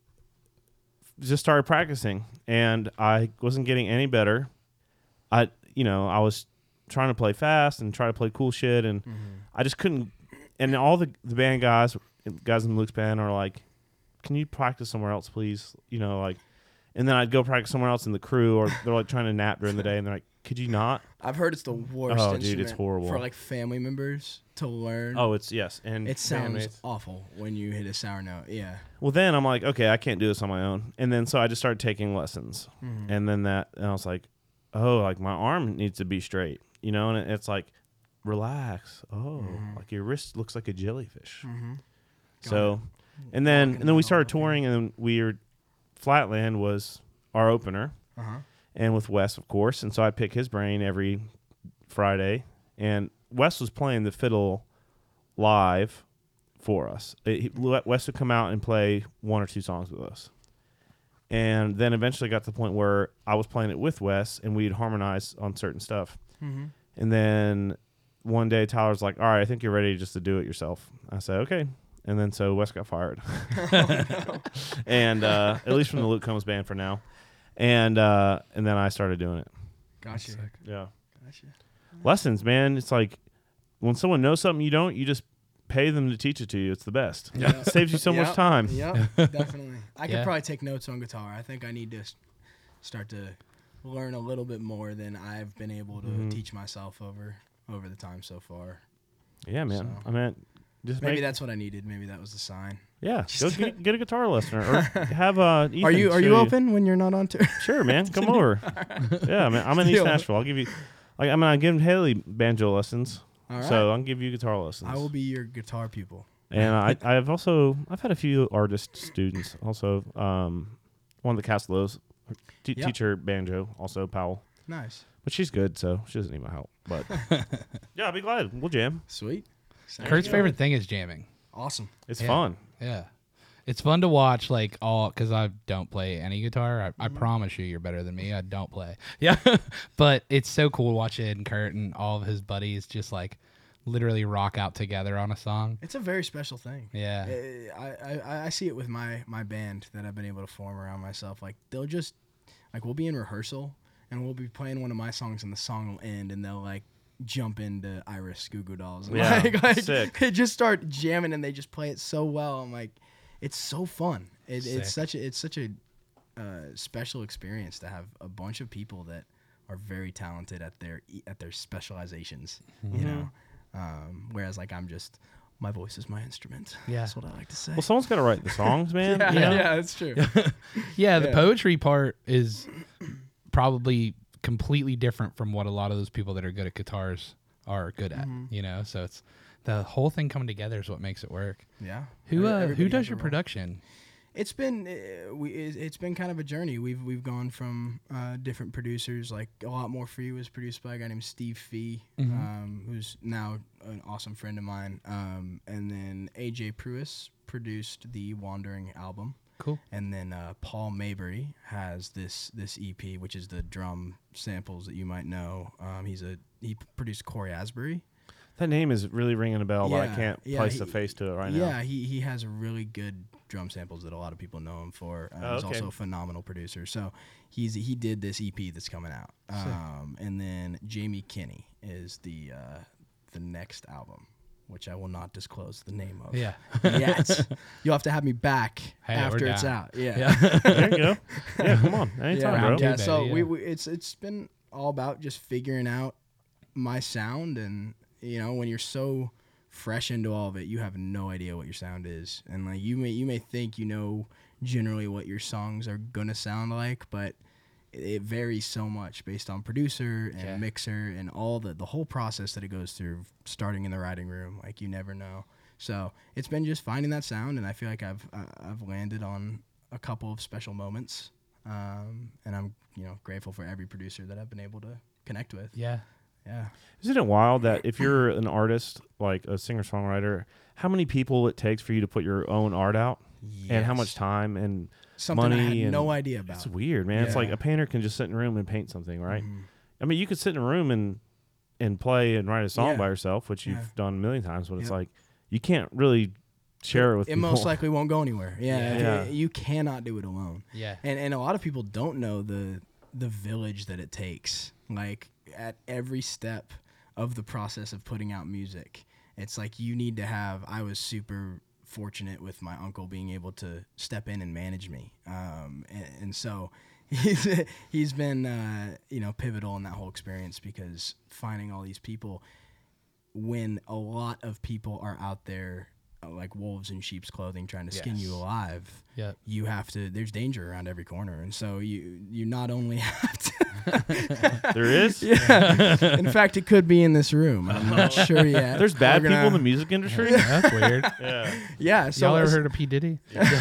just started practicing, and I wasn't getting any better. I was trying to play fast and try to play cool shit, and I just couldn't. And all the band guys in Luke's band are like, can you practice somewhere else, please? And then I'd go practice somewhere else in the crew, or they're like trying to nap during the day, and they're like, could you not? I've heard it's the worst instrument instrument it's horrible. for like family members to learn. Oh, yes. And it sounds awful when you hit a sour note. Yeah. Well, then I'm like, okay, I can't do this on my own. And then so I just started taking lessons. And then and I was like, oh, like my arm needs to be straight, and it's like, relax. Oh, like your wrist looks like a jellyfish. So, and then we started touring, and Flatland was our opener, and with Wes, of course. And so I pick his brain every Friday, and Wes was playing the fiddle live for us. Wes would come out and play one or two songs with us, and then eventually got to the point where I was playing it with Wes, and we'd harmonize on certain stuff. And then one day Tyler's like, all right, I think you're ready just to do it yourself. I said, okay. And then so Wes got fired. And at least from the Luke Combs band for now. And then I started doing it. Gotcha. Yeah. Gotcha. Lessons, man. It's like when someone knows something you don't, you just pay them to teach it to you. It's the best. Yeah. It saves you so much time. Yeah, definitely. I could probably take notes on guitar. I think I need to start to learn a little bit more than I've been able to teach myself over the time so far. Yeah, man. So. I mean, just maybe that's what I needed. Maybe that was the sign. Yeah, go get a guitar lesson, or have Ethan Are you open when you're not on tour? Sure, man. Come over. Yeah, man. I'm in East Nashville. I'll Like, I mean, I give Haley banjo lessons, All right. so I'll give you guitar lessons. I will be your guitar pupil. And I've had a few artist students also. One of the Castelos Yep. teacher banjo, also Powell, Nice. but she's good, so she doesn't need my help. But yeah, I'll be glad. We'll jam. Sweet. Sounds Kurt's good. favorite thing is jamming. Awesome. It's Yeah. fun. Yeah. It's fun to watch, like, because I don't play any guitar. I promise you're better than me. I don't play. Yeah. But it's so cool watching Kurt and all of his buddies just, like, literally rock out together on a song. It's a very special thing. Yeah. I see it with my band that I've been able to form around myself. Like, they'll just, like, we'll be in rehearsal and we'll be playing one of my songs and the song will end and they'll, like, jump into Iris Goo Goo Dolls. And Yeah, like, sick. they just start jamming and they just play it so well. I'm like, it's so fun. It's such a special experience to have a bunch of people that are very talented at their specializations, you know. Whereas like my voice is my instrument. Yeah. That's what I like to say. Well, someone's got to write the songs, man. yeah, you know? yeah, that's true. Yeah, the Yeah. poetry part is probably completely different from what a lot of those people that are good at guitars are good at, you know? So it's the whole thing coming together is what makes it work. Yeah. Who Everybody does has a your role. production? It's been it's been kind of a journey. We've gone from different producers. Like A Lot More Free was produced by a guy named Steve Fee, who's now an awesome friend of mine. And then AJ Pruis produced the Wandering album. Cool. And then Paul Mabry has this EP, which is the drum samples that you might know. He produced Corey Asbury. That name is really ringing a bell, but I Yeah, can't yeah, place he- the face to it right Yeah, now. he has really good drum samples that a lot of people know him for. He's okay. also a phenomenal producer. So he did this EP that's coming out. And then Jamie Kinney is the next album, which I will not disclose the name of. Yeah. Yet. You'll have to have me back Hey, after we're it's down. out. Yeah. There you go. Yeah, come on. Anytime, Yeah. bro. Yeah. So baby, yeah. it's been all about just figuring out my sound, and you know, when you're so fresh into all of it, you have no idea what your sound is, and like you may think you know generally what your songs are gonna sound like, but it varies so much based on producer and Yeah. mixer and all the whole process that it goes through, starting in the writing room. Like you never know. So it's been just finding that sound, and I feel like I've landed on a couple of special moments, and I'm grateful for every producer that I've been able to connect with. Yeah. Yeah. Isn't it wild that if you're an artist, like a singer-songwriter, how many people it takes for you to put your own art out? And how much Yes. time and Something money I had and no idea about. It's weird, man. It's Yeah. like a painter can just sit in a room and paint something, right? Mhm. I mean, you could sit in a room and play and write a song Yeah. by yourself, which Yeah. you've done a million times, but it's Yep. like you can't really share it with It people. most likely won't go anywhere. Yeah. Yeah. You cannot do it alone. Yeah. And a lot of people don't know the village that it takes. Like at every step of the process of putting out music, it's like you need to have. I was super fortunate with my uncle being able to step in and manage me, and so he's been pivotal in that whole experience, because finding all these people when a lot of people are out there like wolves in sheep's clothing trying to skin you Yes. alive. Yep. You have to. There's danger around every corner, and so you not only have to. There is. Yeah. In fact, it could be in this room. I'm not sure yet. There's bad We're people in the gonna- music industry. That's weird. Yeah. Yeah. So Y'all ever heard of P. Diddy?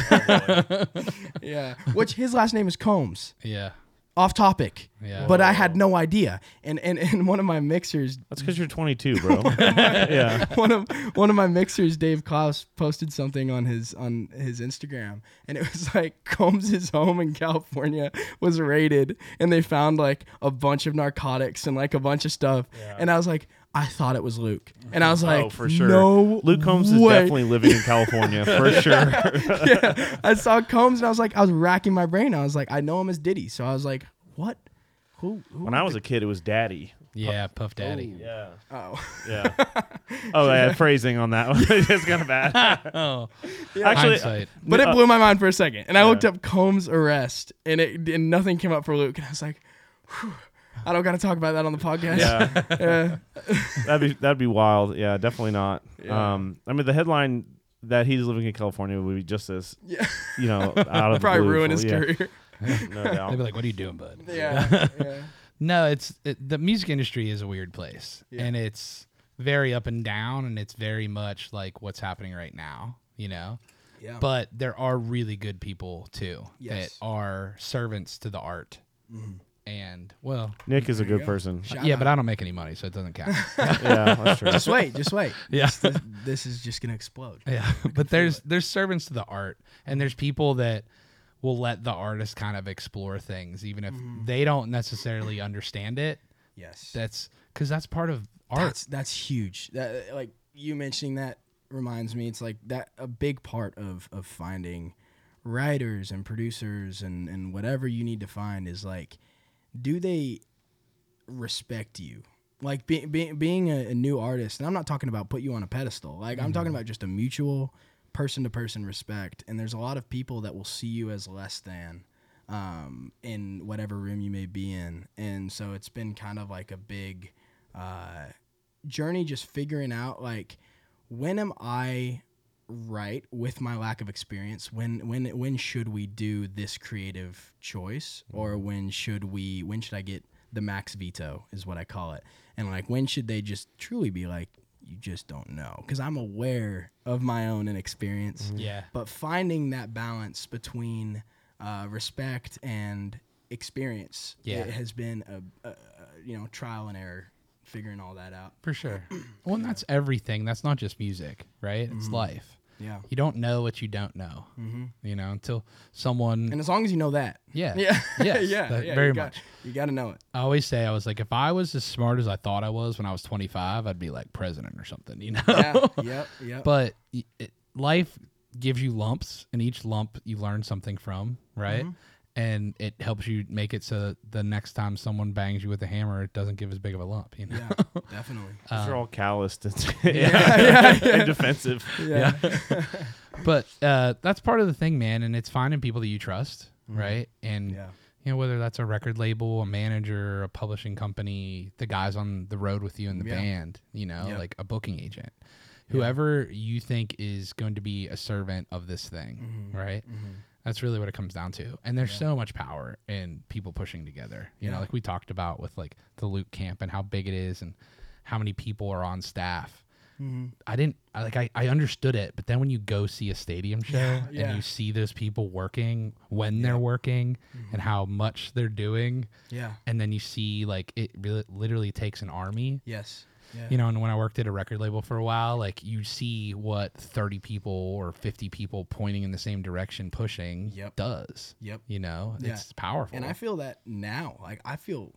Yeah. Which his last name is Combs. Yeah. Off topic. Yeah. But I had no idea. And one of my mixers, That's because you're 22, bro. Yeah. one of my mixers, Dave Klaus, posted something on his Instagram, and it was like Combs' home in California was raided, and they found like a bunch of narcotics and like a bunch of stuff, and I was like, I thought it was Luke, and I was like, Oh, for sure. no, Luke Combs is way. definitely living in California for sure. Yeah, I saw Combs, and I was racking my brain. I was like, I know him as Diddy, so I was like, what? Who When I was a kid, it was Daddy. Yeah. Puff Daddy. Yeah. Oh, Yeah. Oh, yeah. Phrasing on that one. It's kind of bad. Oh. Actually, Hindsight. but it uh, blew my mind for a second, and I yeah. looked up Combs arrest, and nothing came up for Luke, and I was like, whew, I don't got to talk about that on the podcast. yeah. Yeah. That'd be wild. Yeah, definitely not. Yeah. I mean, the headline that he's living in California would be just as, Yeah. out of the Probably blue ruin for- his yeah, career. No doubt. They'd be like, "What are you doing, bud?" Yeah. Yeah. No, the music industry is a weird place, and it's very up and down, and it's very much like what's happening right now, you know. Yeah. But there are really good people too Yes. that are servants to the art, and well, Nick is a There you good go. person. Shout yeah, out. but I don't make any money, so it doesn't count. Yeah, that's true. Just wait. Yeah. This is just gonna explode. Yeah, but there's servants to the art, and there's people that will let the artist kind of explore things, even if they don't necessarily understand it. Yes. That's because that's part of art. That's huge. That, like you mentioning that reminds me, it's like that a big part of finding writers and producers and whatever you need to find is like, do they respect you? Like being a new artist, and I'm not talking about put you on a pedestal. Like I'm talking about just a mutual person-to-person respect. And there's a lot of people that will see you as less than in whatever room you may be in. And so it's been kind of like a big journey, just figuring out like, when am I right with my lack of experience? When should we do this creative choice, or when should I get the max veto is what I call it. And like, when should they just truly be like, you just don't know? Because I'm aware of my own inexperience. Yeah. But finding that balance between respect and experience, it has been a trial and error, figuring all that out. For sure. Well, and that's everything. That's not just music, right? It's life. Yeah. You don't know what you don't know, you know, until someone. And as long as you know that. Yeah. Yeah. Yes, yeah. that- Yeah. very you much. You got to know it. I always say, I was like, if I was as smart as I thought I was when I was 25, I'd be like president or something, you know? Yeah. Yep. But life gives you lumps, and each lump you learn something from, right? And it helps you make it so that the next time someone bangs you with a hammer, it doesn't give as big of a lump, you know? Yeah. Definitely. You're all calloused and, Yeah. and defensive. Yeah. But that's part of the thing, man. And it's finding people that you trust, right? And Yeah. you know, whether that's a record label, a manager, a publishing company, the guys on the road with you in the Yeah. band, you know, Yep. like a booking agent, whoever you think is going to be a servant of this thing, right? That's really what it comes down to. And there's so much power in people pushing together. You know, Yeah. like we talked about with like the Luke camp and how big it is and how many people are on staff. I understood it, but then when you go see a stadium show Yeah. and you see those people working when they're working and how much they're doing, Yeah. and then you see like it really literally takes an army. Yes. Yeah. You know, and when I worked at a record label for a while, like you see what 30 people or 50 people pointing in the same direction pushing Yep. does. Yep. You know, Yeah. it's powerful. And I feel that now. Like I feel,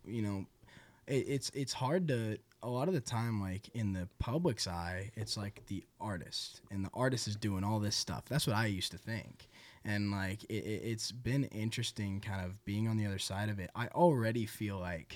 it's hard to, a lot of the time, like in the public's eye, it's like the artist, and the artist is doing all this stuff. That's what I used to think. And like it's been interesting kind of being on the other side of it. I already feel like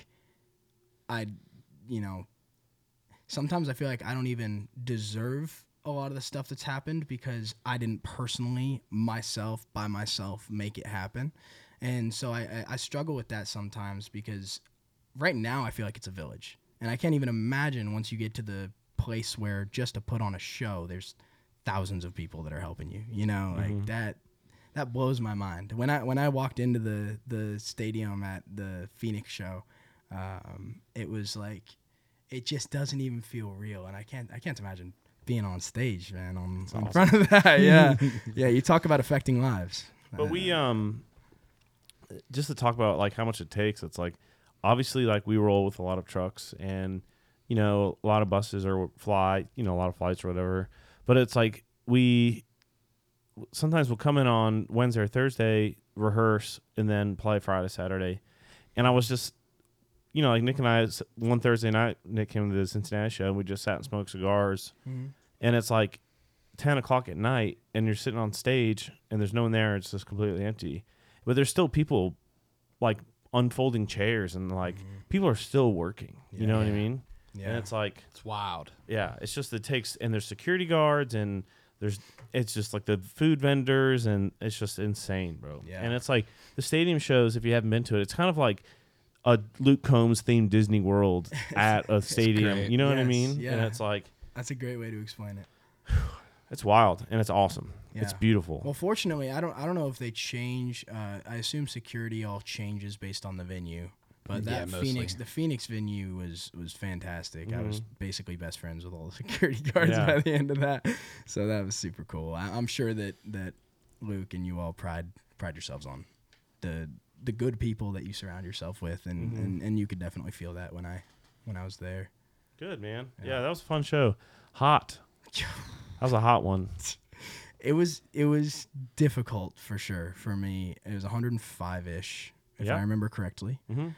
sometimes I feel like I don't even deserve a lot of the stuff that's happened because I didn't personally by myself make it happen. And so I struggle with that sometimes because right now I feel like it's a village. And I can't even imagine once you get to the place where just to put on a show, there's thousands of people that are helping you, like that blows my mind. When I walked into the stadium at the Phoenix show, it was like, it just doesn't even feel real. And I can't imagine being on stage, man, in front of that. Yeah. Yeah. You talk about affecting lives. But we just to talk about like how much it takes, it's like obviously like we roll with a lot of trucks and a lot of buses or fly, a lot of flights or whatever. But it's like we sometimes we'll come in on Wednesday or Thursday, rehearse, and then play Friday, Saturday. And I was just like Nick and I, one Thursday night, Nick came to the Cincinnati show, and we just sat and smoked cigars. And it's like 10 o'clock at night, and you're sitting on stage, and there's no one there. It's just completely empty. But there's still people, like, unfolding chairs, and, like, people are still working. You know what I mean? Yeah. And it's like, it's wild. yeah, it's just, it takes, and there's security guards, and it's just, like, the food vendors, and it's just insane, bro. Yeah. And it's like, the stadium shows, if you haven't been to it, it's kind of like a Luke Combs themed Disney World at a stadium. great. You know what I Yes, mean? yeah. And it's like, That's a great way to explain it. it's wild and it's awesome. It's Yeah. beautiful. Well, fortunately, I don't know if they change. I assume security all changes based on the venue. But Yeah, that mostly. the Phoenix venue was fantastic. I was Mhm. basically best friends with all the security guards Yeah. by the end of that, so that was super cool. I'm sure that Luke and you all pride yourselves on the good people that you surround yourself with, and you could definitely feel that when I was there. Good, man. Yeah. Yeah, that was a fun show. Hot. That was a hot one. It was difficult for sure for me. It was 105-ish, if Yeah. I remember correctly. Mm-hmm.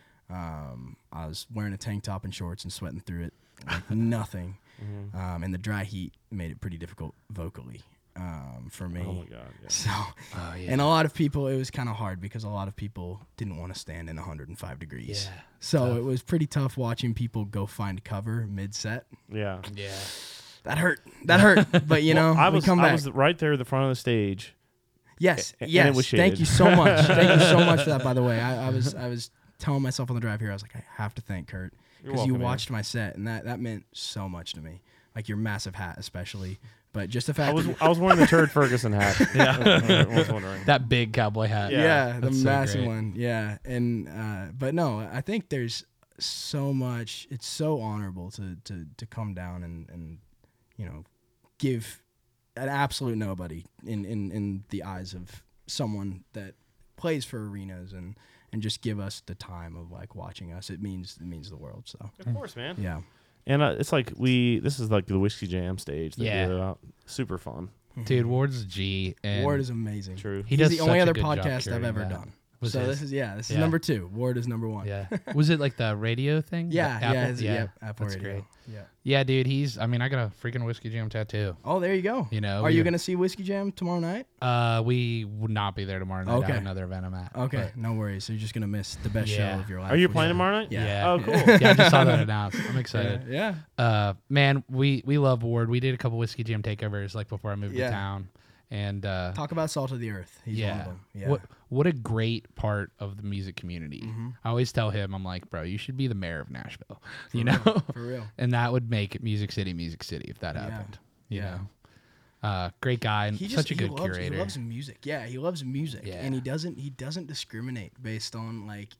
I was wearing a tank top and shorts and sweating through it like nothing. Mm-hmm. And the dry heat made it pretty difficult vocally for me. Oh my god. Yeah. So, Oh yeah. and a lot of people, it was kind of hard because a lot of people didn't want to stand in 105 degrees. Yeah. So tough. it was pretty tough watching people go find cover mid-set. Yeah. Yeah. That hurt. That hurt. But you know, I we was come back. I was right there at the front of the stage. Yes, and yes. it was Thank shaded. you so much. Thank you so much for that. By the way, I was telling myself on the drive here, I was like, I have to thank Kurt You're because you welcome, man. watched my set, and that meant so much to me. Like your massive hat, especially. But just the fact I was wearing the Turd Ferguson hat. Yeah. I was wondering. That big cowboy hat. Yeah. the That's so massive great. one. Yeah, and but no, I think there's so much. It's so honorable to come down and you know give an absolute nobody in the eyes of someone that plays for arenas and just give us the time of like watching us. It means the world. So Of course, man. yeah. And it's like this is like the Whiskey Jam stage. They Yeah. do it out. Super fun. Dude, Ward's a G. And Ward is amazing. True. He He's does the only such a other good job podcast I've curating ever that. done. Was So his. this is Yeah. number 2. Ward is number 1. Yeah. Was it like the radio thing? Yeah, The yeah, Apple? it's- yep, Apple That's Radio. great. Yeah. Yeah, dude. I got a freaking Whiskey Jam tattoo. Oh, there you go. You know, Are you gonna see Whiskey Jam tomorrow night? We would not be there tomorrow night. I Okay. have another event I'm at. Okay, no worries. So you're just gonna miss the best Yeah. show of your life. Are you which playing is- tomorrow night? Yeah. Oh, cool. Yeah, I just saw that announced. I'm excited. Yeah. Man, we love Ward. We did a couple Whiskey Jam takeovers like before I moved Yeah. to town, and Talk about salt of the earth. He's one yeah. of them. Yeah. What a great part of the music community. Mm-hmm. I always tell him, I'm like, bro, you should be the mayor of Nashville, you know, For real. and that would make Music City if that Yeah. happened. You Yeah. know, great guy and such a good loves, curator. He loves music. Yeah, he loves music, Yeah. and he doesn't discriminate based on like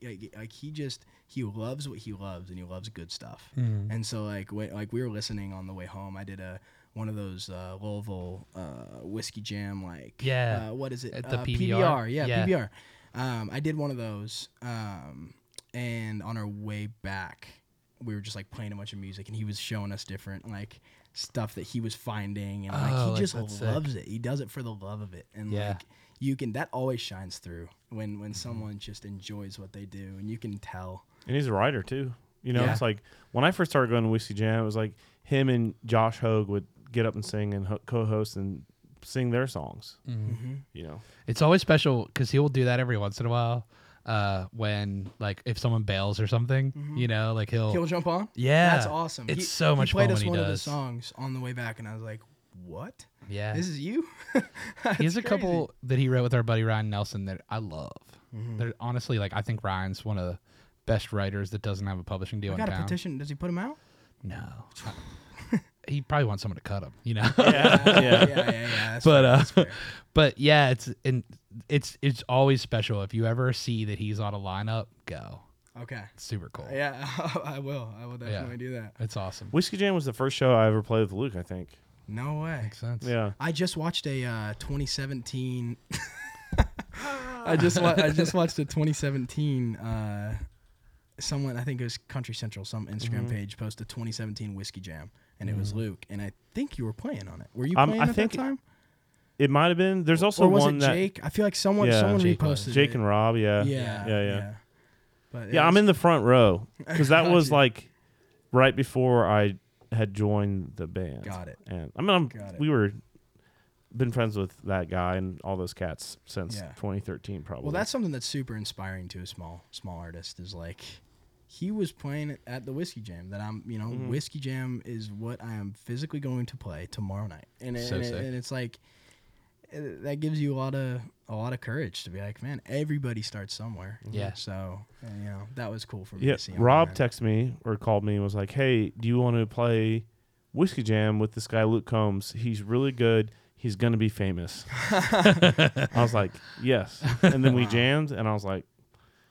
he loves what he loves, and he loves good stuff. Mm-hmm. And so like we were listening on the way home. I did one of those Louisville Whiskey Jam Yeah. what is it At the PBR. Yeah, Yeah. PBR. I did one of those, and on our way back, we were just like playing a bunch of music, and he was showing us different like stuff that he was finding, and like Oh, he like, just that's sick. loves it. He does it for the love of it, and Yeah. like you can that always shines through when someone just enjoys what they do, and you can tell. And he's a writer too. You know, Yeah. it's like when I first started going to Whiskey Jam, it was like him and Josh Hogue would get up and sing and co-host and sing their songs. Mm-hmm. You know, It's always special because he will do that every once in a while. When like if someone bails or something, you know, like He'll jump on. Yeah. That's awesome. It's so much He played fun us when he one of does. his songs on the way back, and I was like, "What? yeah. This is you?" He has a That's couple that he wrote with our buddy Ryan Nelson that I love. Mm-hmm. They're honestly like I think Ryan's one of the best writers that doesn't have a publishing deal I in got a town. petition. Does he put him out? No. He probably wants someone to cut him, you know. yeah. That's But fair, that's fair. but yeah, it's always special if you ever see that he's on a lineup. Go, Okay. it's super cool. Yeah, I will. I will definitely do that. It's awesome. Whiskey Jam was the first show I ever played with Luke. I think. No way. Makes sense. Yeah. I just watched a 2017. I just watched a 2017. Someone, I think it was Country Central, some Instagram page posted a 2017 Whiskey Jam, and it was Luke. And I think you were playing on it. Were you playing I at think that time? It might have been. There's also Or was one it that Jake? I feel like someone Yeah, Jake was. reposted Jake it. and Rob. Yeah. Yeah. But Yeah, I'm in the front row because that was Gotcha. like right before I had joined the band. Got it. And I mean, Got it. we were been friends with that guy and all those cats since Yeah. 2013, probably. Well, that's something that's super inspiring to a small artist. Is like he was playing at the Whiskey Jam. That I'm, Whiskey Jam is what I am physically going to play tomorrow night, and So sick. and it's like that gives you a lot of courage to be like, man, everybody starts somewhere. Yeah. So that was cool for me Yeah, to see. on Rob that. texted me or called me and was like, "Hey, do you want to play Whiskey Jam with this guy Luke Combs? He's really good. He's gonna be famous." I was like, "Yes." And then we jammed, and I was like,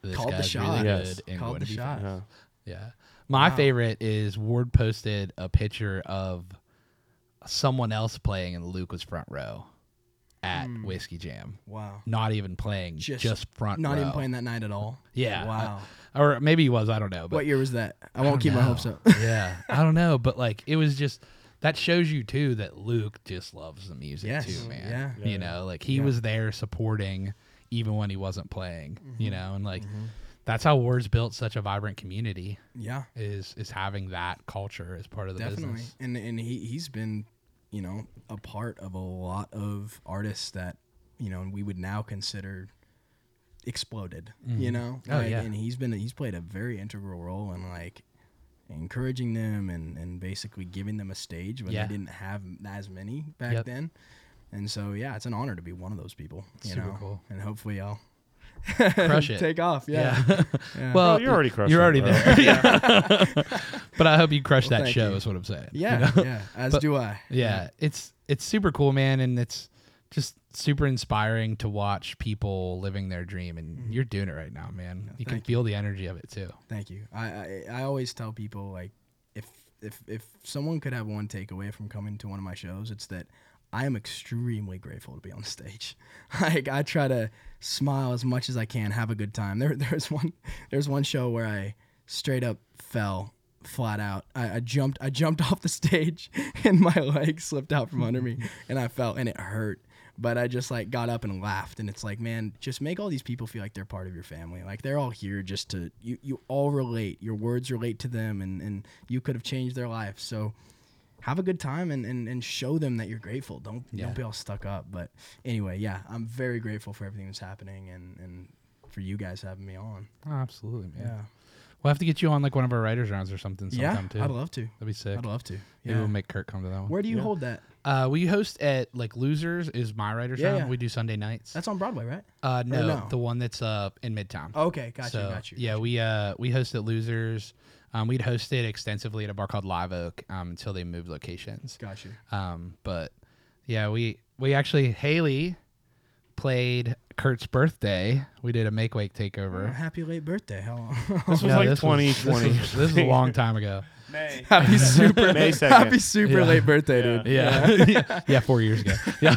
This Called the guy's shot. really Yes. good and Called going the to be shot. fast. Yeah. Yeah. My Wow. favorite is Ward posted a picture of someone else playing and Luke was front row at Whiskey Jam. Wow. Not even playing, just front row. Not even playing that night at all. Yeah. Wow. Or maybe he was, I don't know. But What year was that? I won't don't keep my know. hopes up. Yeah. I don't know. But like, it was just, that shows you too that Luke just loves the music Yes. too, man. Yeah. You know, like he Yeah. was there supporting even when he wasn't playing, Mm-hmm. you know, and like that's how Ward's built such a vibrant community Yeah. is having that culture as part of the Definitely. business. And he's been, you know, a part of a lot of artists that, you know, we would now consider exploded, you know? Oh, yeah. And he's played a very integral role in like encouraging them and basically giving them a stage when Yeah. they didn't have as many back Yep. then. And so yeah, it's an honor to be one of those people. You Super know? cool. And hopefully I'll Crush it. take off. Yeah. Yeah. Yeah. Well, Oh, you're already crushing You're already it, bro. there. Yeah. But I hope you crush Well, that thank show you. is what I'm saying. you Yeah, know? yeah. As But- do I. Yeah, it's super cool, man, and it's just super inspiring to watch people living their dream, and you're doing it right now, man. You can thank feel the energy of it too. Thank you. I always tell people like if someone could have one takeaway from coming to one of my shows, it's that I am extremely grateful to be on the stage. Like I try to smile as much as I can, have a good time. There's one show where I straight up fell flat out. I jumped off the stage and my leg slipped out from under me and I fell and it hurt. But I just like got up and laughed, and it's like, man, just make all these people feel like they're part of your family. Like they're all here just to you all relate. Your words relate to them, and you could have changed their life. So have a good time and show them that you're grateful. Don't be all stuck up. But anyway, yeah, I'm very grateful for everything that's happening and for you guys having me on. Oh, absolutely, man. Yeah. We'll have to get you on like one of our writers rounds or something sometime too. I'd love to. That'd be sick. I'd love to. Maybe Yeah. we'll make Kurt come to that one. Where do you hold that? We host at like Losers is my writers Yeah, round. yeah. We do Sunday nights. That's on Broadway, right? No, no? the one that's in Midtown. Okay, got So, you. Yeah, we host at Losers. We'd hosted extensively at a bar called Live Oak until they moved locations. Got you. But yeah, we actually Haley played Kurt's birthday. We did a Make Wake takeover. Happy late birthday. How long? This was Yeah, like this 2020. This was a long time ago. May. Happy super May 2nd. happy super Yeah. late birthday, Yeah. dude. Yeah, yeah, 4 years ago. Yeah,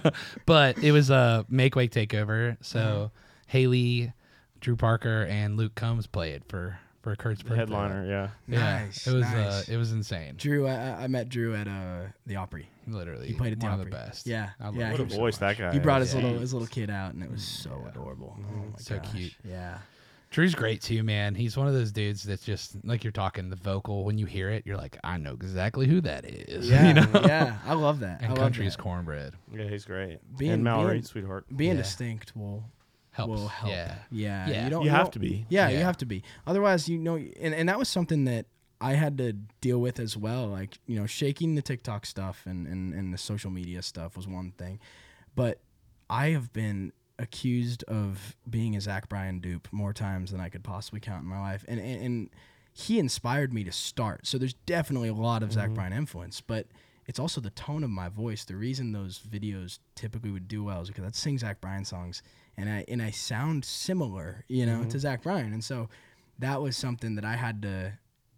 but it was a Make Wake takeover. So Haley, Drew Parker, and Luke Combs played for Kurt's birthday. Headliner, yeah. Yeah, Nice, it was nice. it was insane. Drew, I met Drew at the Opry. Literally, He played at the one Opry. of the best. Yeah, I love yeah. What he a was voice that guy He brought has. his Yeah. little kid out, and it was so adorable. Oh my So gosh. cute. Yeah. Drew's great too, man. He's one of those dudes that's just like you're talking the vocal. When you hear it, you're like, I know exactly who that is. Yeah, you know? yeah. I love that. I And love country's that. cornbread Yeah, he's great. Being- and Mallory, being- sweetheart. Being Yeah. distinct will helps. help. Yeah. Yeah. Yeah. You don't. You have don't- to be. Yeah, you Yeah. have to be. Otherwise, and that was something that I had to deal with as well. Like, shaking the TikTok stuff and the social media stuff was one thing. But I have been accused of being a Zach Bryan dupe more times than I could possibly count in my life. And he inspired me to start. So there's definitely a lot of Zach Bryan influence, but it's also the tone of my voice. The reason those videos typically would do well is because I'd sing Zach Bryan songs and I sound similar, to Zach Bryan. And so that was something that I had to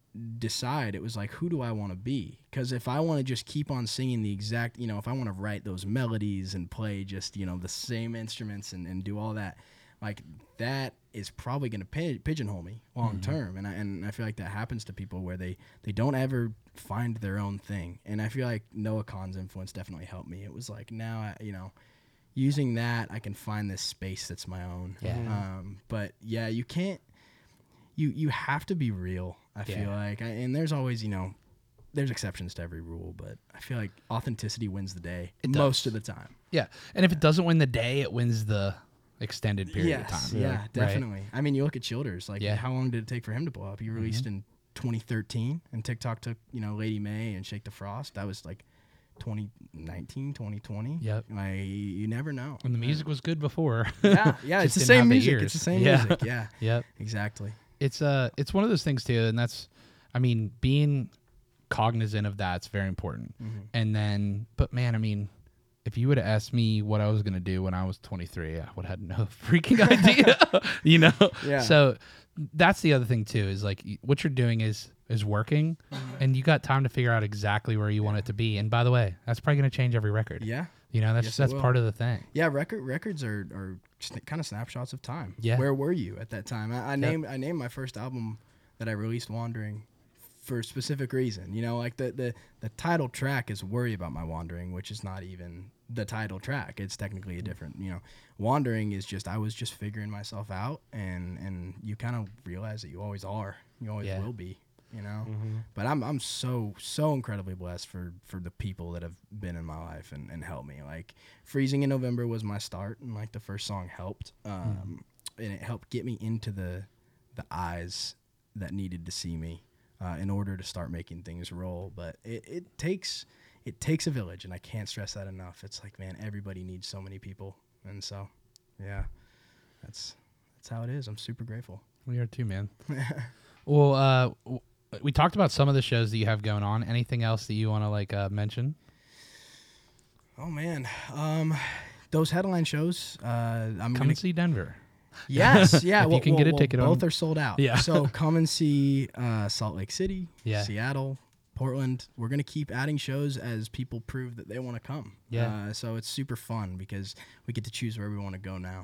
decide. It was like, who do I want to be? Because if I want to just keep on singing the exact, if I want to write those melodies and play just, the same instruments and do all that, like that is probably going to pigeonhole me long term. And I feel like that happens to people where they don't ever find their own thing. And I feel like Noah Kahan's influence definitely helped me. It was like now, using that, I can find this space that's my own. Yeah. But yeah, you can't, you have to be real. I feel like, and there's always, there's exceptions to every rule, but I feel like authenticity wins the day most of the time. Yeah. And if it doesn't win the day, it wins the extended period of time. Yeah, Right? definitely. I mean, you look at Childers, like Yeah. how long did it take for him to blow up? He released in 2013 and TikTok took, Lady May and Shake the Frost. That was like 2019, 2020. Yep. Like you never know. And the music was good before. Yeah, yeah, it's Just the didn't have same the music. ears. It's the same Yeah. music. Yeah. Yep. Exactly. It's one of those things too, and that's, I mean, being cognizant of that's very important. And then, but man, I mean, if you would have asked me what I was gonna do when I was 23, I would have had no freaking idea. You know. Yeah. So that's the other thing too. Is like what you're doing is working, and you got time to figure out exactly where you want it to be. And by the way, that's probably gonna change every record. Yeah. You know, Yes, it that's will. part of the thing. Yeah, records are kind of snapshots of time. Yeah. Where were you at that time? I named my first album that I released, Wandering, for a specific reason. You know, like the title track is Worry About My Wandering, which is not even the title track. It's technically a different, you know, Wandering is just, I was just figuring myself out, and you kind of realize that you always are. You always Yeah. will be. You know, but I'm so incredibly blessed for the people that have been in my life and helped me. Like Freezing in November was my start, and like the first song helped, and it helped get me into the eyes that needed to see me in order to start making things roll. But it takes a village, and I can't stress that enough. It's like, man, everybody needs so many people, and so yeah, that's how it is. I'm super grateful. We are too, man. Well, we talked about some of the shows that you have going on. Anything else that you want to like mention? Oh man, those headline shows. I'm Come gonna and see Denver. Yes, yeah. If you can get a ticket on- both are sold out. Yeah. So come and see Salt Lake City, Yeah. Seattle, Portland. We're gonna keep adding shows as people prove that they want to come. Yeah. So it's super fun because we get to choose where we want to go now.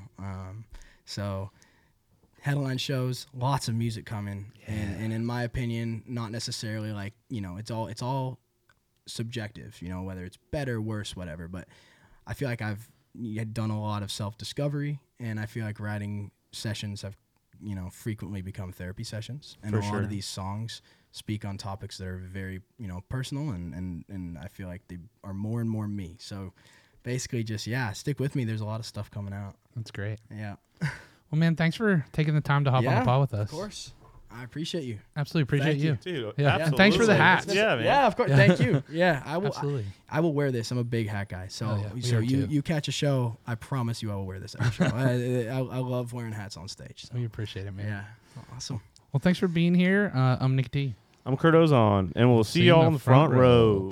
So headline shows, lots of music coming, and in my opinion, not necessarily like, you know, it's all subjective. You know, whether it's better, worse, whatever. But I feel like I've done a lot of self-discovery, and I feel like writing sessions have, you know, frequently become therapy sessions, and For a lot sure. of these songs speak on topics that are very, you know, personal, and I feel like they are more and more me. So basically just, stick with me. There's a lot of stuff coming out. That's great. Yeah. Well, man, thanks for taking the time to hop on the pod with us. Of course. I appreciate you. Absolutely appreciate Thank you. Dude, Yeah. absolutely. Thanks for the hats. Yeah, man. Yeah, of course. Thank you. Yeah, I will. Absolutely. I will wear this. I'm a big hat guy. So, Oh, yeah. We so are too. you catch a show, I promise you I will wear this at a show. I love wearing hats on stage. So. We appreciate it, man. Yeah, awesome. Well, thanks for being here. I'm Nick D. I'm Kurt Ozon, and we'll see y'all in the front row.